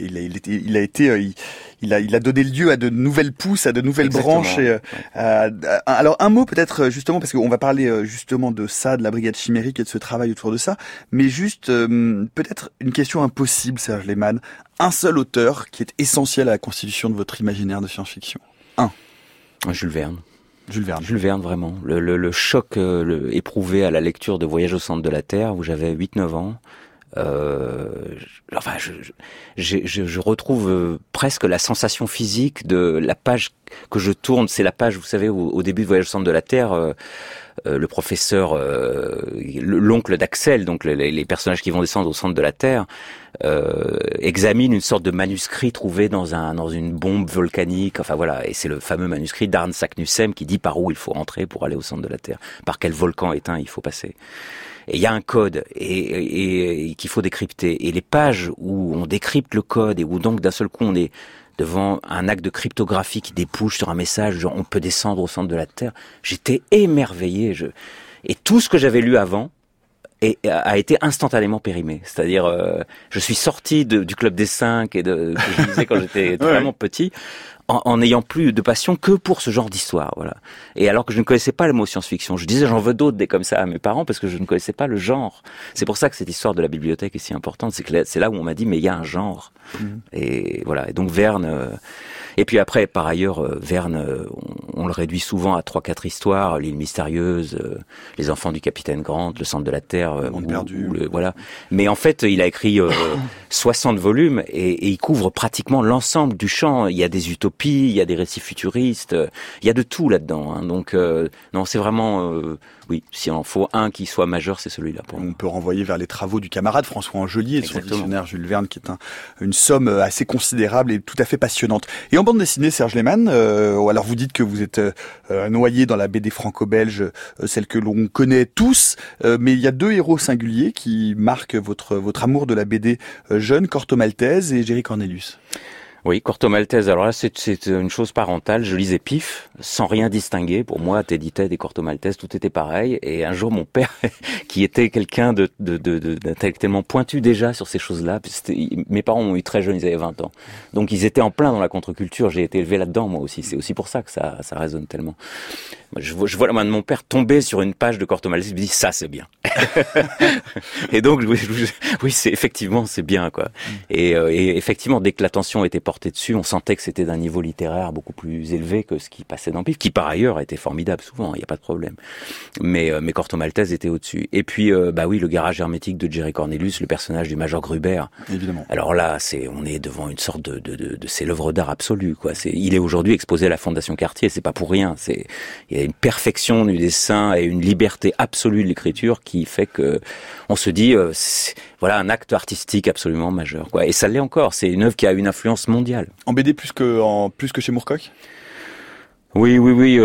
Il a donné lieu à de nouvelles pousses, à de nouvelles Exactement. branches. Alors un mot peut-être justement, parce qu'on va parler justement de ça, de la Brigade Chimérique et de ce travail autour de ça, mais juste peut-être une question impossible, Serge Lehmann. Un seul auteur qui est essentiel à la constitution de votre imaginaire de science-fiction. Jules Verne. Jules Verne. Jules Verne, vraiment. Le choc éprouvé à la lecture de Voyage au centre de la Terre, où j'avais 8-9 ans. Je retrouve presque la sensation physique de la page que je tourne. C'est la page, vous savez, au début de Voyage au centre de la Terre, le professeur, l'oncle d'Axel, donc les personnages qui vont descendre au centre de la Terre, examine une sorte de manuscrit trouvé dans une bombe volcanique. Enfin voilà, et c'est le fameux manuscrit d'Arne Saknussemm qui dit par où il faut entrer pour aller au centre de la Terre, par quel volcan éteint il faut passer. Et il y a un code et qu'il faut décrypter. Et les pages où on décrypte le code et où donc d'un seul coup on est devant un acte de cryptographie qui débouche sur un message genre on peut descendre au centre de la Terre, j'étais émerveillé. Et tout ce que j'avais lu avant a été instantanément périmé. C'est-à-dire, je suis sorti du Club des 5 que je lisais quand j'étais vraiment petit, en n'ayant plus de passion que pour ce genre d'histoire, voilà. Et alors que je ne connaissais pas le mot science-fiction, je disais j'en veux d'autres des comme ça à mes parents parce que je ne connaissais pas le genre. C'est pour ça que cette histoire de la bibliothèque est si importante, c'est là où on m'a dit mais il y a un genre. Et voilà. Et donc Verne. Et puis après, par ailleurs, Verne, on le réduit souvent à 3-4 histoires, l'île mystérieuse, les enfants du capitaine Grant, le centre de la Terre, Monde perdu. Voilà. Mais en fait, il a écrit 60 volumes et il couvre pratiquement l'ensemble du champ. Il y a des utopies, il y a des récits futuristes, il y a de tout là-dedans. Hein. Donc non, c'est vraiment oui, s'il en faut un qui soit majeur, c'est celui-là. On peut renvoyer vers les travaux du camarade François Angelier et de son dictionnaire Jules Verne, qui est une somme assez considérable et tout à fait passionnante. Et en bande dessinée, Serge Lehmann, alors vous dites que vous êtes noyé dans la BD franco-belge, celle que l'on connaît tous, mais il y a 2 héros singuliers qui marquent votre amour de la BD jeune, Corto Maltese et Jerry Cornelius. Oui, Corto Maltese. Alors là, c'est une chose parentale. Je lisais pif, sans rien distinguer. Pour moi, Teddy Ted et Corto Maltese, tout était pareil. Et un jour, mon père, qui était quelqu'un d'intellectuellement pointu déjà sur ces choses-là, mes parents m'ont eu très jeune, ils avaient 20 ans. Donc ils étaient en plein dans la contre-culture. J'ai été élevé là-dedans, moi aussi. C'est aussi pour ça que ça résonne tellement. Je vois la main de mon père tomber sur une page de Corto Maltese, je me dis ça c'est bien. Et donc oui, c'est bien quoi. Et effectivement, dès que l'attention était portée dessus, on sentait que c'était d'un niveau littéraire beaucoup plus élevé que ce qui passait dans Pif, qui par ailleurs était formidable souvent, il y a pas de problème. Mais Corto Maltese était au-dessus. Et puis oui, le garage hermétique de Jerry Cornelius, le personnage du major Gruber. Évidemment. Alors là, on est devant une sorte de c'est l'œuvre d'art absolue quoi. Il est aujourd'hui exposé à la Fondation Cartier, c'est pas pour rien, il y a une perfection du dessin et une liberté absolue de l'écriture qui fait que on se dit voilà un acte artistique absolument majeur quoi. Et ça l'est encore, c'est une œuvre qui a une influence mondiale. En BD plus que chez Moorcock. Oui.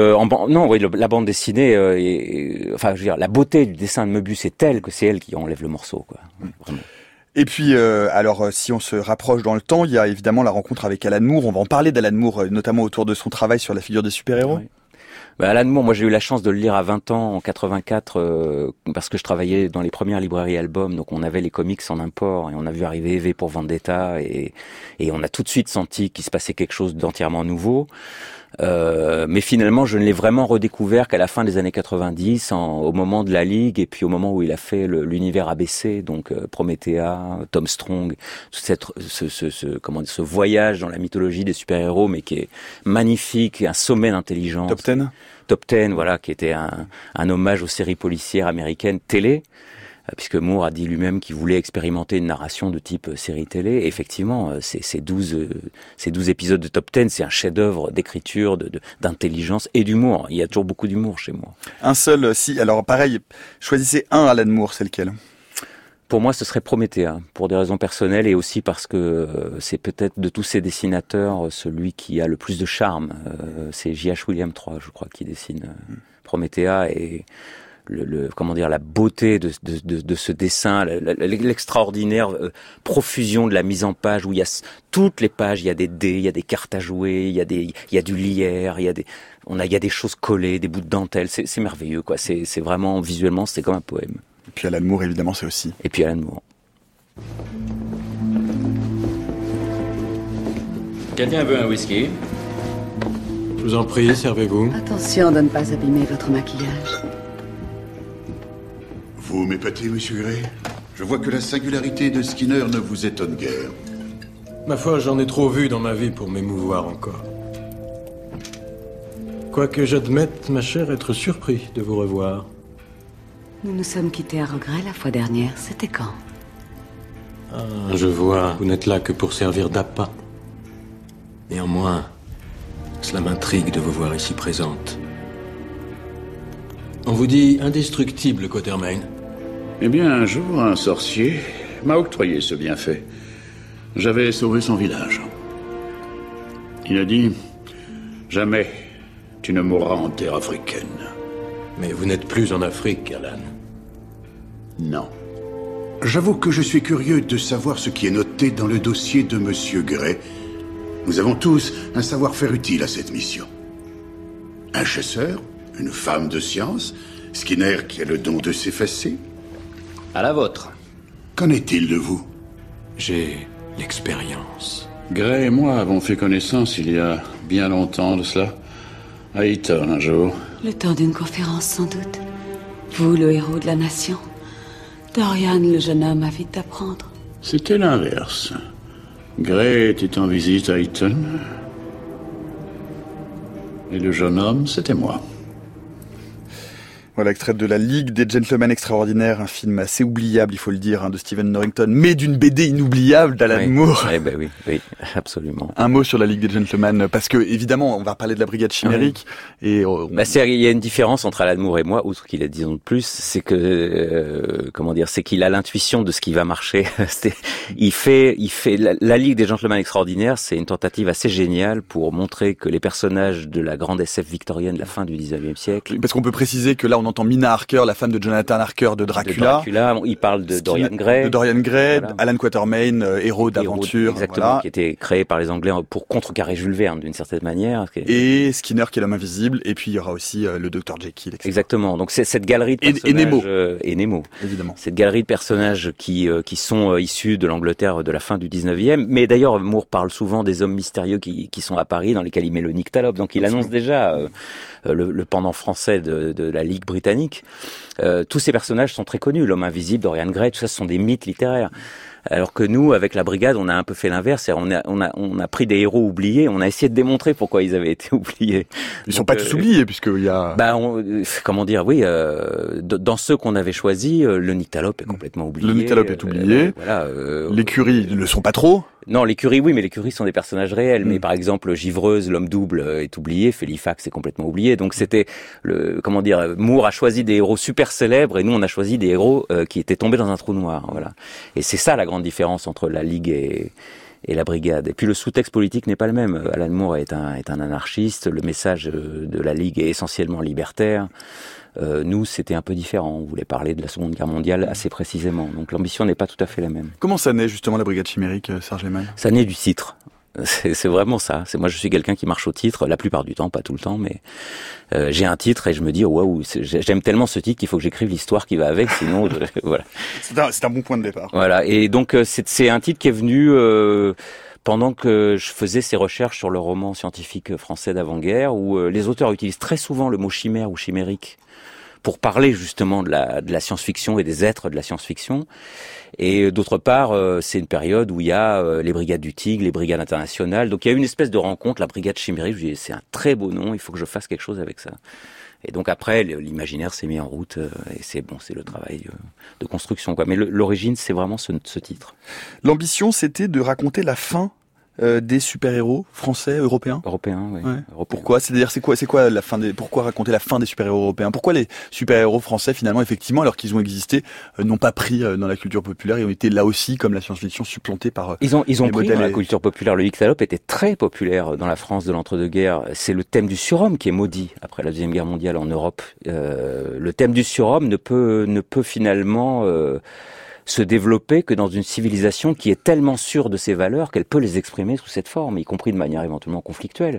La bande dessinée, je veux dire, la beauté du dessin de Möbius est telle que c'est elle qui enlève le morceau quoi. Vraiment. Et puis, alors, si on se rapproche dans le temps, il y a évidemment la rencontre avec Alan Moore. On va en parler d'Alan Moore, notamment autour de son travail sur la figure des super-héros. Oui. Alan Moore, moi j'ai eu la chance de le lire à 20 ans, en 84, parce que je travaillais dans les premières librairies albums, donc on avait les comics en import, et on a vu arriver V pour Vendetta, et on a tout de suite senti qu'il se passait quelque chose d'entièrement nouveau. Mais finalement, je ne l'ai vraiment redécouvert qu'à la fin des années 90, au moment de la Ligue, et puis au moment où il a fait l'univers ABC, donc Promethea, Tom Strong, ce voyage dans la mythologie des super-héros, mais qui est magnifique, un sommet d'intelligence. Top 10, voilà, qui était un hommage aux séries policières américaines télé. Puisque Moore a dit lui-même qu'il voulait expérimenter une narration de type série télé. Et effectivement, ces 12 épisodes de Top 10, c'est un chef-d'œuvre d'écriture, d'intelligence et d'humour. Il y a toujours beaucoup d'humour chez Moore. Un seul, alors pareil, choisissez un Alan Moore, c'est lequel ? Pour moi, ce serait Promethea, pour des raisons personnelles et aussi parce que c'est peut-être de tous ces dessinateurs celui qui a le plus de charme. C'est J.H. Williams III, je crois, qui dessine Promethea et la beauté de ce dessin, l'extraordinaire profusion de la mise en page où il y a toutes les pages, il y a des dés, il y a des cartes à jouer, il y a du lierre, il y a des choses collées, des bouts de dentelle, c'est merveilleux quoi. C'est vraiment visuellement, c'est comme un poème. Et puis Alan Moore évidemment, c'est aussi. Et puis Alan Moore. Quelqu'un veut un whisky ? Je vous en prie, servez-vous. Attention de ne pas abîmer votre maquillage. Vous m'épatez, monsieur Gray. Je vois que la singularité de Skinner ne vous étonne guère. Ma foi, j'en ai trop vu dans ma vie pour m'émouvoir encore. Quoique j'admette, ma chère, être surpris de vous revoir. Nous nous sommes quittés à regret la fois dernière. C'était quand ? Ah, je vois. Vous n'êtes là que pour servir d'appât. Néanmoins, cela m'intrigue de vous voir ici présente. On vous dit indestructible, Quatermain. Eh bien, un jour, un sorcier m'a octroyé ce bienfait. J'avais sauvé son village. Il a dit « Jamais tu ne mourras en terre africaine. » Mais vous n'êtes plus en Afrique, Alan. Non. J'avoue que je suis curieux de savoir ce qui est noté dans le dossier de Monsieur Gray. Nous avons tous un savoir-faire utile à cette mission. Un chasseur, une femme de science, Skinner qui a le don de s'effacer. À la vôtre. Qu'en est-il de vous ? J'ai l'expérience. Gray et moi avons fait connaissance il y a bien longtemps de cela. À Eton, un jour. Le temps d'une conférence, sans doute. Vous, le héros de la nation. Dorian, le jeune homme, avide d'apprendre. C'était l'inverse. Gray était en visite à Eton. Et le jeune homme, c'était moi. Voilà, extrait de La Ligue des Gentlemen Extraordinaires, un film assez oubliable, il faut le dire, de Stephen Norrington, mais d'une BD inoubliable d'Alan Moore. Oui, absolument. Un mot sur La Ligue des Gentlemen, parce que évidemment, on va parler de la Brigade Chimérique. Et il y a une différence entre Alan Moore et moi, outre qu'il a 10 ans de plus, c'est que c'est qu'il a l'intuition de ce qui va marcher. Il fait la Ligue des Gentlemen Extraordinaires, c'est une tentative assez géniale pour montrer que les personnages de la grande SF victorienne de la fin du 19e siècle. Parce qu'on peut préciser que là, on entend Mina Harker, la femme de Jonathan Harker de Dracula. Il parle de Dorian Gray. De Dorian Gray, voilà. Alan Quatermain, héros d'aventure. Exactement, voilà. Qui était créé par les Anglais pour contrecarrer Jules Verne, d'une certaine manière. Et Skinner, qui est l'homme invisible. Et puis, il y aura aussi le Dr. Jekyll, etc. Exactement. Donc, c'est cette galerie de personnages. Et Nemo. Évidemment. Cette galerie de personnages qui sont issus de l'Angleterre de la fin du 19e. Mais d'ailleurs, Moore parle souvent des hommes mystérieux qui sont à Paris, dans lesquels il met le nyctalope. Donc, il annonce déjà le pendant français de la Ligue britannique. Tous ces personnages sont très connus. L'homme invisible, Dorian Gray, tout ça, ce sont des mythes littéraires. Alors que nous, avec la brigade, on a un peu fait l'inverse. On a pris des héros oubliés. On a essayé de démontrer pourquoi ils avaient été oubliés. Ils sont pas tous oubliés, puisqu'il y a... dans ceux qu'on avait choisis, le nyctalope est complètement oublié. Le nyctalope est oublié. L'écurie, ils le sont pas trop. Non, l'écurie, oui, mais l'écurie sont des personnages réels. Mais par exemple, Givreuse, l'homme double est oublié. Félifax est complètement oublié. Donc c'était Moore a choisi des héros super célèbres et nous on a choisi des héros qui étaient tombés dans un trou noir. Voilà. Et c'est ça la grande différence entre la Ligue et la Brigade. Et puis le sous-texte politique n'est pas le même. Alan Moore est un anarchiste. Le message de la Ligue est essentiellement libertaire. Nous, c'était un peu différent. On voulait parler de la Seconde Guerre mondiale assez précisément. Donc l'ambition n'est pas tout à fait la même. Comment ça naît justement la Brigade Chimérique, Serge Lehmann ? Ça naît du titre. C'est vraiment ça. Moi, je suis quelqu'un qui marche au titre, la plupart du temps, pas tout le temps, mais j'ai un titre et je me dis waouh, j'aime tellement ce titre qu'il faut que j'écrive l'histoire qui va avec, sinon voilà. C'est un bon point de départ. Voilà. Et donc c'est un titre qui est venu pendant que je faisais ces recherches sur le roman scientifique français d'avant-guerre, où les auteurs utilisent très souvent le mot chimère ou chimérique pour parler justement de la science-fiction et des êtres de la science-fiction. Et d'autre part, c'est une période où il y a les brigades du Tigre, les brigades internationales. Donc il y a une espèce de rencontre, la brigade chimérique. Je dis, c'est un très beau nom, il faut que je fasse quelque chose avec ça. Et donc après, l'imaginaire s'est mis en route et c'est le travail de construction, quoi. Mais l'origine, c'est vraiment ce titre. L'ambition, c'était de raconter la fin des super-héros français, européens. Européens, oui. Ouais. Pourquoi ? C'est-à-dire, c'est quoi la fin pourquoi raconter la fin des super-héros européens ? Pourquoi les super-héros français, finalement, effectivement, alors qu'ils ont existé, n'ont pas pris dans la culture populaire et ont été là aussi, comme la science-fiction, supplantés par Ils ont pris dans la culture populaire. Le nyctalope était très populaire dans la France de l'entre-deux-guerres. C'est le thème du surhomme qui est maudit après la Deuxième Guerre mondiale en Europe. Le thème du surhomme ne peut finalement se développer que dans une civilisation qui est tellement sûre de ses valeurs qu'elle peut les exprimer sous cette forme, y compris de manière éventuellement conflictuelle.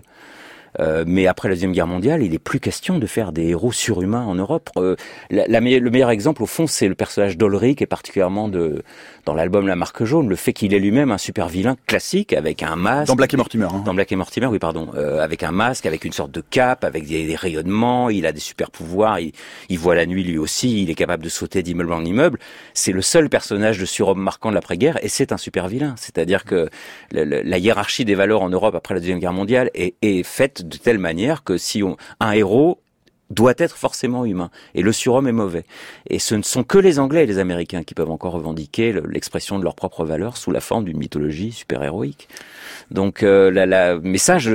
Mais après la Deuxième Guerre mondiale, il n'est plus question de faire des héros surhumains en Europe. Le meilleur exemple, au fond, c'est le personnage d'Ulrich, et particulièrement dans l'album La Marque Jaune, le fait qu'il est lui-même un super vilain classique, avec un masque. Dans Black et Mortimer. Dans Black et Mortimer, oui, pardon. Avec un masque, avec une sorte de cape, avec des rayonnements, il a des super pouvoirs, il voit la nuit lui aussi, il est capable de sauter d'immeuble en immeuble. C'est le seul personnage de surhomme marquant de l'après-guerre, et c'est un super vilain. C'est-à-dire que la hiérarchie des valeurs en Europe après la Deuxième Guerre mondiale est faite de telle manière que un héros doit être forcément humain. Et le surhomme est mauvais. Et ce ne sont que les Anglais et les Américains qui peuvent encore revendiquer l'expression de leurs propres valeurs sous la forme d'une mythologie super-héroïque. Donc, message,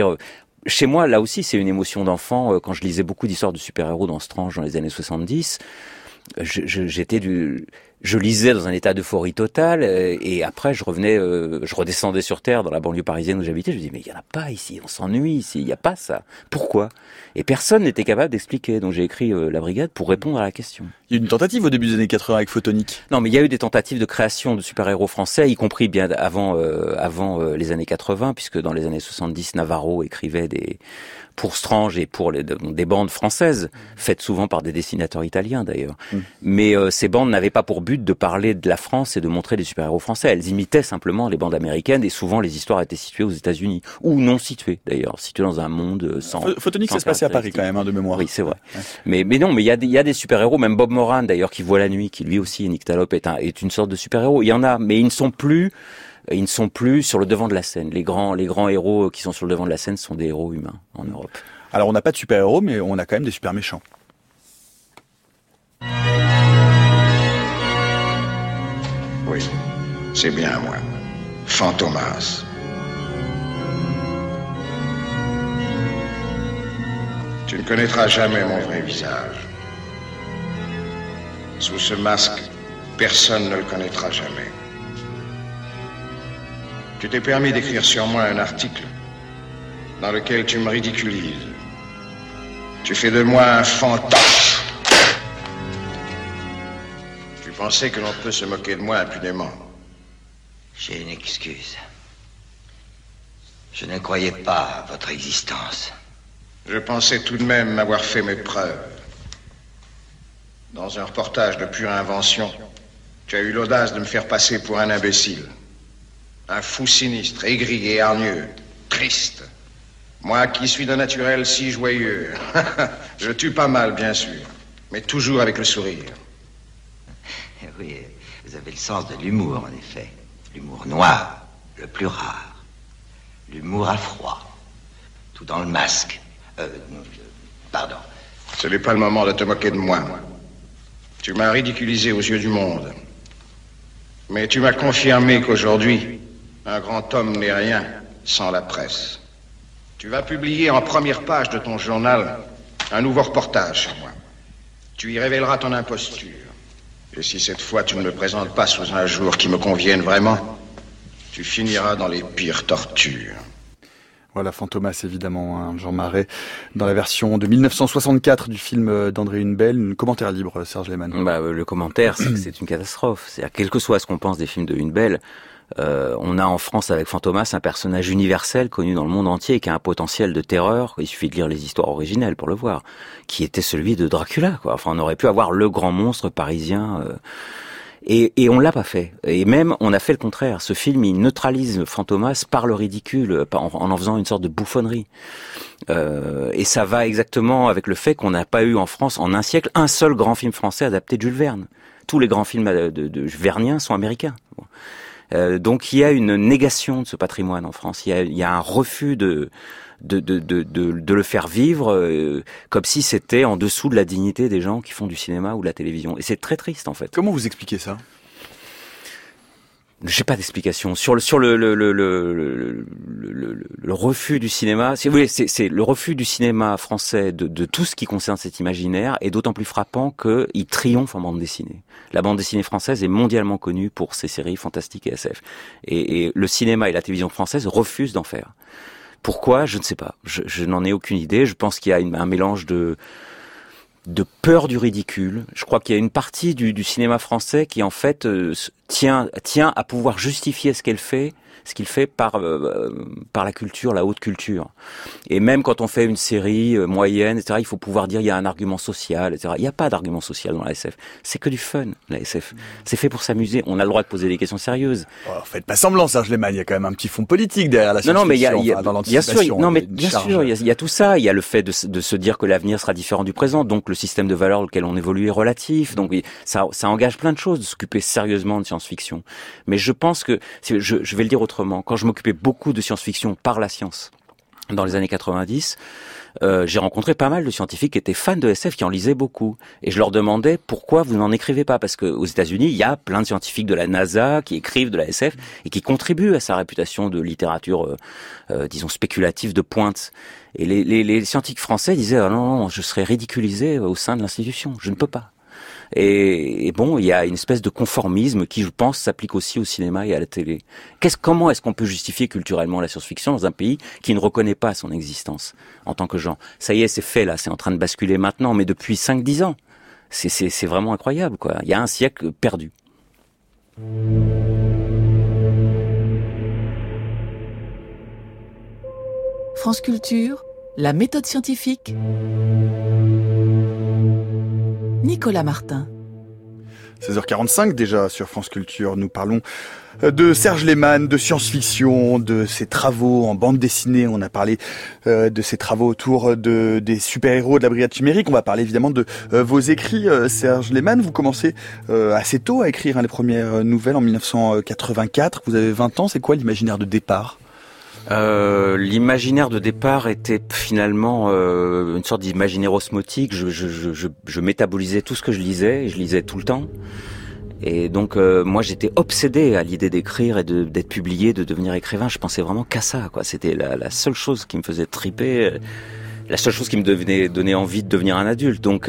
chez moi, là aussi, c'est une émotion d'enfant. Quand je lisais beaucoup d'histoires de super-héros dans Strange dans les années 70, je lisais dans un état d'euphorie totale et après je redescendais sur terre dans la banlieue parisienne où j'habitais. Je me dis mais il y en a pas ici, on s'ennuie ici, il y a pas ça. Pourquoi ? Et personne n'était capable d'expliquer. Donc j'ai écrit La Brigade pour répondre à la question. Il y a eu une tentative au début des années 80 avec Photonique. Non, mais il y a eu des tentatives de création de super-héros français, y compris bien avant les années 80, puisque dans les années 70, Navarro écrivait pour Strange et pour des bandes françaises, faites souvent par des dessinateurs italiens d'ailleurs. Mais ces bandes n'avaient pas pour but but de parler de la France et de montrer des super-héros français. Elles imitaient simplement les bandes américaines et souvent les histoires étaient situées aux États-Unis ou non situées d'ailleurs, situées dans un monde sans. Photonique, ça se passait à Paris quand même, de mémoire. Oui, c'est vrai. Ouais. Mais non, mais il y a des super-héros, même Bob Moran d'ailleurs qui voit la nuit, qui lui aussi, Nyctalope est une sorte de super-héros. Il y en a, mais ils ne sont plus sur le devant de la scène. Les grands héros qui sont sur le devant de la scène sont des héros humains en Europe. Alors on n'a pas de super-héros, mais on a quand même des super méchants. Oui, c'est bien moi. Fantomas. Tu ne connaîtras jamais mon vrai visage. Sous ce masque, personne ne le connaîtra jamais. Tu t'es permis d'écrire sur moi un article dans lequel tu me ridiculises. Tu fais de moi un fantoche. Tu pensais que l'on peut se moquer de moi impunément. J'ai une excuse. Je ne croyais pas à votre existence. Je pensais tout de même avoir fait mes preuves. Dans un reportage de pure invention, tu as eu l'audace de me faire passer pour un imbécile. Un fou sinistre, aigri et hargneux, triste. Moi qui suis d'un naturel si joyeux. Je tue pas mal, bien sûr, mais toujours avec le sourire. Oui, vous avez le sens de l'humour, en effet. L'humour noir, le plus rare. L'humour à froid. Tout dans le masque. Pardon. Ce n'est pas le moment de te moquer de moi. Tu m'as ridiculisé aux yeux du monde. Mais tu m'as confirmé qu'aujourd'hui, un grand homme n'est rien sans la presse. Tu vas publier en première page de ton journal un nouveau reportage sur moi. Tu y révéleras ton imposture. Et si cette fois tu ne me présentes pas sous un jour qui me convienne vraiment, tu finiras dans les pires tortures. Voilà, Fantomas, évidemment, Jean Marais, dans la version de 1964 du film d'André Hunebelle. Un commentaire libre, Serge Lehmann. Le commentaire, c'est que c'est une catastrophe. C'est-à-dire, quel que soit ce qu'on pense des films de Hunebelle, on a en France avec Fantomas un personnage universel connu dans le monde entier et qui a un potentiel de terreur. Il suffit de lire les histoires originelles pour le voir, qui était celui de Dracula, quoi. Enfin, on aurait pu avoir le grand monstre parisien. Et on l'a pas fait. Et même, on a fait le contraire. Ce film, il neutralise Fantomas par le ridicule, en faisant une sorte de bouffonnerie. Et ça va exactement avec le fait qu'on n'a pas eu en France, en un siècle, un seul grand film français adapté de Jules Verne. Tous les grands films de verniens sont américains. Donc il y a une négation de ce patrimoine en France. Il y a un refus de le faire vivre comme si c'était en dessous de la dignité des gens qui font du cinéma ou de la télévision. Et c'est très triste en fait. Comment vous expliquez ça ? J'ai pas d'explication sur le refus du cinéma. C'est le refus du cinéma français de tout ce qui concerne cet imaginaire est d'autant plus frappant qu'il triomphe en bande dessinée. La bande dessinée française est mondialement connue pour ses séries fantastiques et SF. Et le cinéma et la télévision française refusent d'en faire. Pourquoi ? Je ne sais pas. Je n'en ai aucune idée. Je pense qu'il y a un mélange de peur du ridicule. Je crois qu'il y a une partie du cinéma français qui en fait tient à pouvoir justifier ce qu'il fait par la culture, la haute culture. Et même quand on fait une série moyenne, etc., il faut pouvoir dire il y a un argument social, etc. Il n'y a pas d'argument social dans la SF. C'est que du fun, la SF. C'est fait pour s'amuser. On a le droit de poser des questions sérieuses. Oh, faites pas semblant, Serge Lehmann. Il y a quand même un petit fond politique derrière la science-fiction. Non, mais il y a dans l'anticipation. Bien sûr, il y a tout ça. Il y a le fait de se dire que l'avenir sera différent du présent. Donc le système de valeurs auquel on évolue est relatif. Donc ça engage plein de choses de s'occuper sérieusement de science-fiction. Mais je pense que, je vais le dire autrement, quand je m'occupais beaucoup de science-fiction par la science, dans les années 90, j'ai rencontré pas mal de scientifiques qui étaient fans de SF, qui en lisaient beaucoup. Et je leur demandais pourquoi vous n'en écrivez pas. Parce qu'aux États-Unis, il y a plein de scientifiques de la NASA qui écrivent de la SF et qui contribuent à sa réputation de littérature, disons, spéculative de pointe. Et les scientifiques français disaient non, je serais ridiculisé au sein de l'institution. Je ne peux pas. Et bon, il y a une espèce de conformisme qui, je pense, s'applique aussi au cinéma et à la télé. Comment est-ce qu'on peut justifier culturellement la science-fiction dans un pays qui ne reconnaît pas son existence en tant que genre ? Ça y est, c'est fait là, c'est en train de basculer maintenant, mais depuis 5-10 ans. C'est vraiment incroyable, quoi. Il y a un siècle perdu. France Culture, la méthode scientifique. Nicolas Martin. 16h45 déjà sur France Culture. Nous parlons de Serge Lehmann, de science-fiction, de ses travaux en bande dessinée. On a parlé de ses travaux autour des super-héros de la Brigade Chimérique. On va parler évidemment de vos écrits, Serge Lehmann. Vous commencez assez tôt à écrire les premières nouvelles en 1984. Vous avez 20 ans. C'est quoi l'imaginaire de départ ? L'imaginaire de départ était finalement une sorte d'imaginaire osmotique. Je métabolisais tout ce que je lisais, et je lisais tout le temps. Et donc moi j'étais obsédé à l'idée d'écrire et d'être publié, de devenir écrivain. Je pensais vraiment qu'à ça, quoi. C'était la seule chose qui me faisait triper, la seule chose qui me donnait envie de devenir un adulte. Donc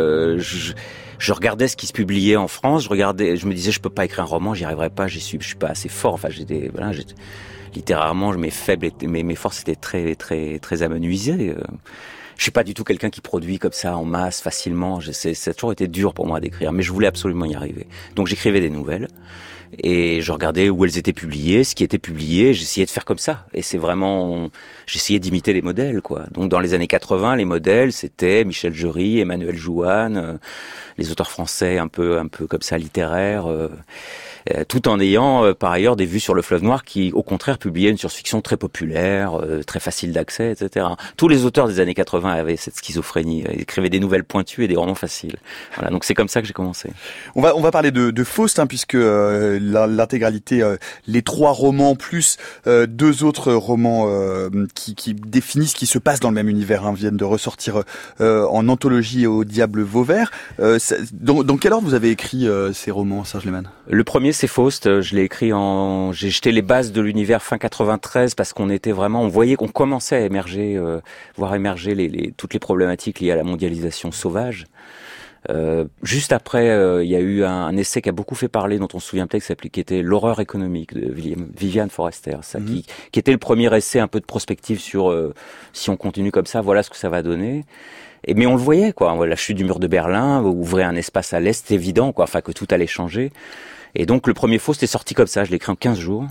je regardais ce qui se publiait en France. Je me disais je peux pas écrire un roman, j'y arriverai pas, je suis pas assez fort. Enfin j'étais littérairement mes forces étaient très très très amenuisées. Je suis pas du tout quelqu'un qui produit comme ça en masse facilement. Ça a toujours été dur pour moi d'écrire, mais je voulais absolument y arriver. Donc j'écrivais des nouvelles et je regardais où elles étaient publiées, ce qui était publié. J'essayais de faire comme ça. Et j'essayais d'imiter les modèles, quoi. Donc dans les années 80, les modèles c'était Michel Jury, Emmanuel Jouanne, les auteurs français un peu comme ça littéraires. Tout en ayant par ailleurs des vues sur le fleuve noir qui au contraire publiaient une science-fiction très populaire, très facile d'accès, etc. Tous les auteurs des années 80 avaient cette schizophrénie, ils écrivaient des nouvelles pointues et des romans faciles. Voilà, donc c'est comme ça que j'ai commencé. On va parler de Faust, puisque l'intégralité, les 3 romans plus 2 autres romans qui définissent ce qui se passe dans le même univers viennent de ressortir en anthologie au Diable Vauvert. Dans quel ordre vous avez écrit ces romans, Serge Lehmann ? Le premier c'est Faust, je l'ai écrit j'ai jeté les bases de l'univers fin 93 parce on voyait qu'on commençait à émerger, voir émerger toutes les problématiques liées à la mondialisation sauvage. Juste après, il y a eu un essai qui a beaucoup fait parler, dont on se souvient peut-être, qui était L'horreur économique de Viviane Forester, qui était le premier essai un peu de prospective sur si on continue comme ça, voilà ce que ça va donner. Mais on le voyait, quoi. La chute du mur de Berlin ouvrait un espace à l'est évident, quoi. Enfin, que tout allait changer. Et donc le premier Faust est sorti comme ça, je l'ai écrit en 15 jours.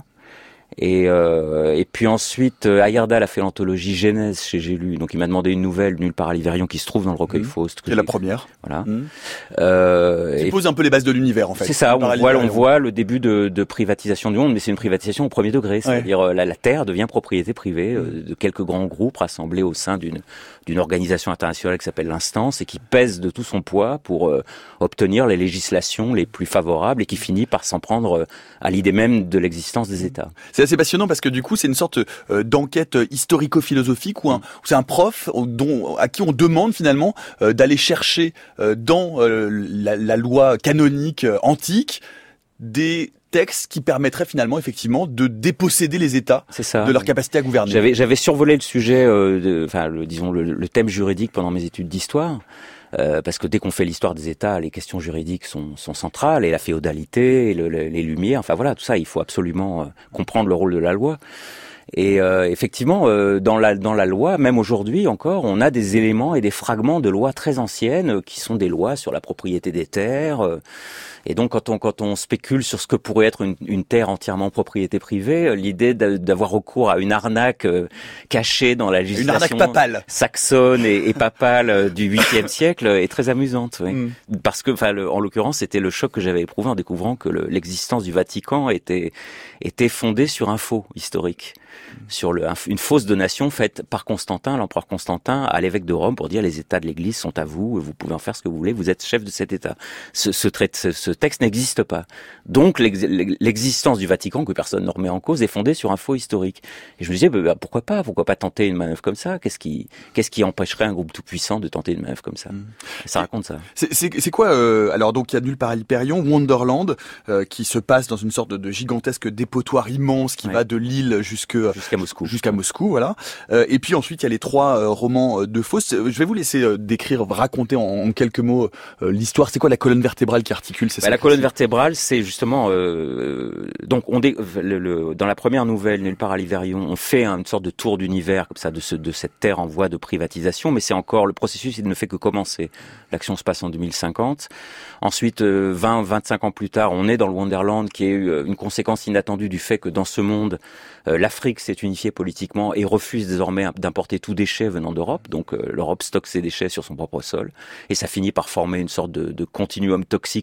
Et puis ensuite, Ayerdal a fait l'anthologie Genèse chez J'ai lu. Donc il m'a demandé une nouvelle, Nulle part à l'Hyverion, qui se trouve dans le recueil Faust. C'est la première. Voilà. Qui pose un peu les bases de l'univers, en fait. C'est ça, on voit le début de privatisation du monde, mais c'est une privatisation au premier degré. C'est-à-dire la terre devient propriété privée de quelques grands groupes rassemblés au sein d'une organisation internationale qui s'appelle l'Instance et qui pèse de tout son poids pour obtenir les législations les plus favorables et qui finit par s'en prendre à l'idée même de l'existence des États. C'est assez passionnant parce que du coup c'est une sorte d'enquête historico-philosophique où c'est un prof à qui on demande finalement d'aller chercher dans la loi canonique antique des textes qui permettraient finalement effectivement de déposséder les États de leur capacité à gouverner. J'avais survolé le sujet, le thème juridique pendant mes études d'histoire. Parce que dès qu'on fait l'histoire des États, les questions juridiques sont centrales, et la féodalité, et les Lumières, enfin voilà, tout ça, il faut absolument comprendre le rôle de la loi. Et effectivement, dans la loi, même aujourd'hui encore, on a des éléments et des fragments de lois très anciennes qui sont des lois sur la propriété des terres. Et donc, quand on spécule sur ce que pourrait être une terre entièrement propriété privée, l'idée d'avoir recours à une arnaque cachée dans la législation saxonne et papale du 8e siècle est très amusante. Oui. Parce que, en l'occurrence, c'était le choc que j'avais éprouvé en découvrant que l'existence du Vatican était fondée sur un faux historique. Sur une fausse donation faite par Constantin, l'empereur Constantin, à l'évêque de Rome pour dire les États de l'Église sont à vous, vous pouvez en faire ce que vous voulez, vous êtes chef de cet État. Ce texte n'existe pas. Donc l'existence du Vatican, que personne ne remet en cause, est fondée sur un faux historique. Et je me disais, pourquoi pas tenter une manœuvre comme ça ? Qu'est-ce qui empêcherait un groupe tout puissant de tenter une manœuvre comme ça ? Ça raconte ça. C'est quoi alors donc il y a Nulle part à l'Hyperion, Wonderland, qui se passe dans une sorte de gigantesque dépotoir immense qui va de Lille jusqu'à Moscou, voilà. Et puis ensuite il y a les 3 romans de Faust. Je vais vous laisser raconter en quelques mots l'histoire. C'est quoi la colonne vertébrale qui articule la colonne vertébrale, c'est justement donc dans la première nouvelle, Nulle part à l'Hyperion, on fait une sorte de tour d'univers comme ça de cette terre en voie de privatisation, mais c'est encore le processus, il ne fait que commencer. L'action se passe en 2050. Ensuite, 20-25 ans plus tard, on est dans le Wonderland, qui est une conséquence inattendue du fait que dans ce monde, l'Afrique s'est unifiée politiquement et refuse désormais d'importer tout déchet venant d'Europe. Donc l'Europe stocke ses déchets sur son propre sol et ça finit par former une sorte de continuum toxique comme ça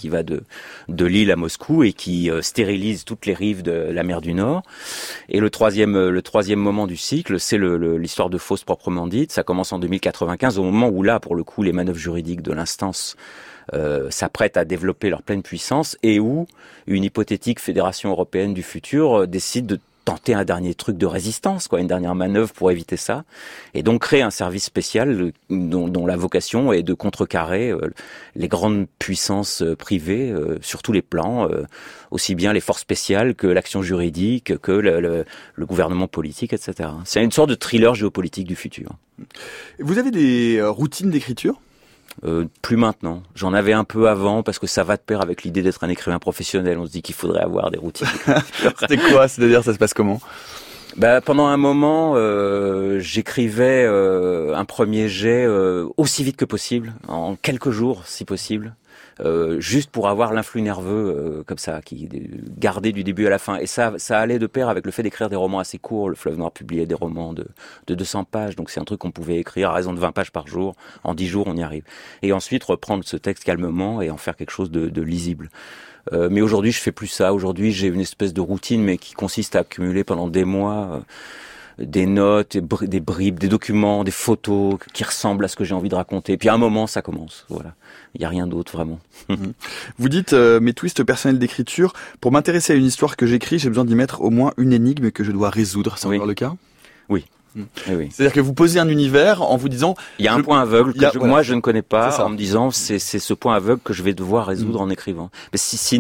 qui va de Lille à Moscou et qui stérilise toutes les rives de la mer du Nord. Et le troisième moment du cycle, c'est l'histoire de Faust proprement dite. Ça commence en 2095, au moment où là, pour le coup, les manœuvres juridiques de l'instance s'apprêtent à développer leur pleine puissance et où une hypothétique fédération européenne du futur décide de tenter un dernier truc de résistance, une dernière manœuvre pour éviter ça, et donc créer un service spécial dont la vocation est de contrecarrer les grandes puissances privées sur tous les plans, aussi bien les forces spéciales que l'action juridique, que le gouvernement politique, etc. C'est une sorte de thriller géopolitique du futur. Vous avez des routines d'écriture ? Plus maintenant. J'en avais un peu avant parce que ça va de pair avec l'idée d'être un écrivain professionnel. On se dit qu'il faudrait avoir des routines. C'était quoi ? C'est-à-dire, ça se passe comment ? Pendant un moment, j'écrivais un premier jet aussi vite que possible, en quelques jours si possible. Juste pour avoir l'influx nerveux comme ça, qui gardé du début à la fin. Et ça allait de pair avec le fait d'écrire des romans assez courts. Le Fleuve Noir publiait des romans de 200 pages, donc c'est un truc qu'on pouvait écrire à raison de 20 pages par jour. En 10 jours, on y arrive. Et ensuite, reprendre ce texte calmement et en faire quelque chose de lisible. Mais aujourd'hui, je fais plus ça. Aujourd'hui, j'ai une espèce de routine, mais qui consiste à accumuler pendant des mois des notes, des bribes, des documents, des photos qui ressemblent à ce que j'ai envie de raconter. Et puis à un moment, ça commence. Voilà. Il n'y a rien d'autre, vraiment. Vous dites, mes twists personnels d'écriture, pour m'intéresser à une histoire que j'écris, j'ai besoin d'y mettre au moins une énigme que je dois résoudre. C'est encore le cas ? Oui. Oui. C'est-à-dire que vous posez un univers en vous disant... Il y a un point aveugle que moi je ne connais pas, en me disant c'est ce point aveugle que je vais devoir résoudre en écrivant. Mais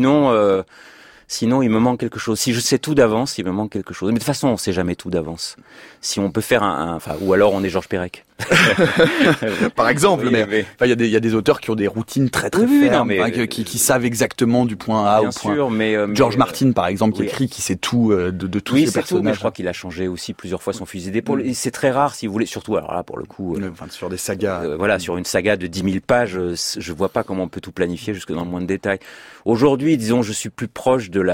sinon, il me manque quelque chose. Si je sais tout d'avance, il me manque quelque chose. Mais de toute façon, on sait jamais tout d'avance. Si on peut faire ou alors on est Georges Perec. Par exemple, mais il y a des auteurs qui ont des routines très fermes, qui savent exactement du point A au point. George Martin, par exemple, qui écrit, qui sait tout de tous ces personnages. Tout, mais je crois qu'il a changé aussi plusieurs fois son fusil d'épaule. Et c'est très rare, si vous voulez, surtout alors là pour le coup. Sur des sagas. Sur une saga de 10 000 pages, je vois pas comment on peut tout planifier jusque dans le moindre détail. Aujourd'hui, disons, je suis plus proche de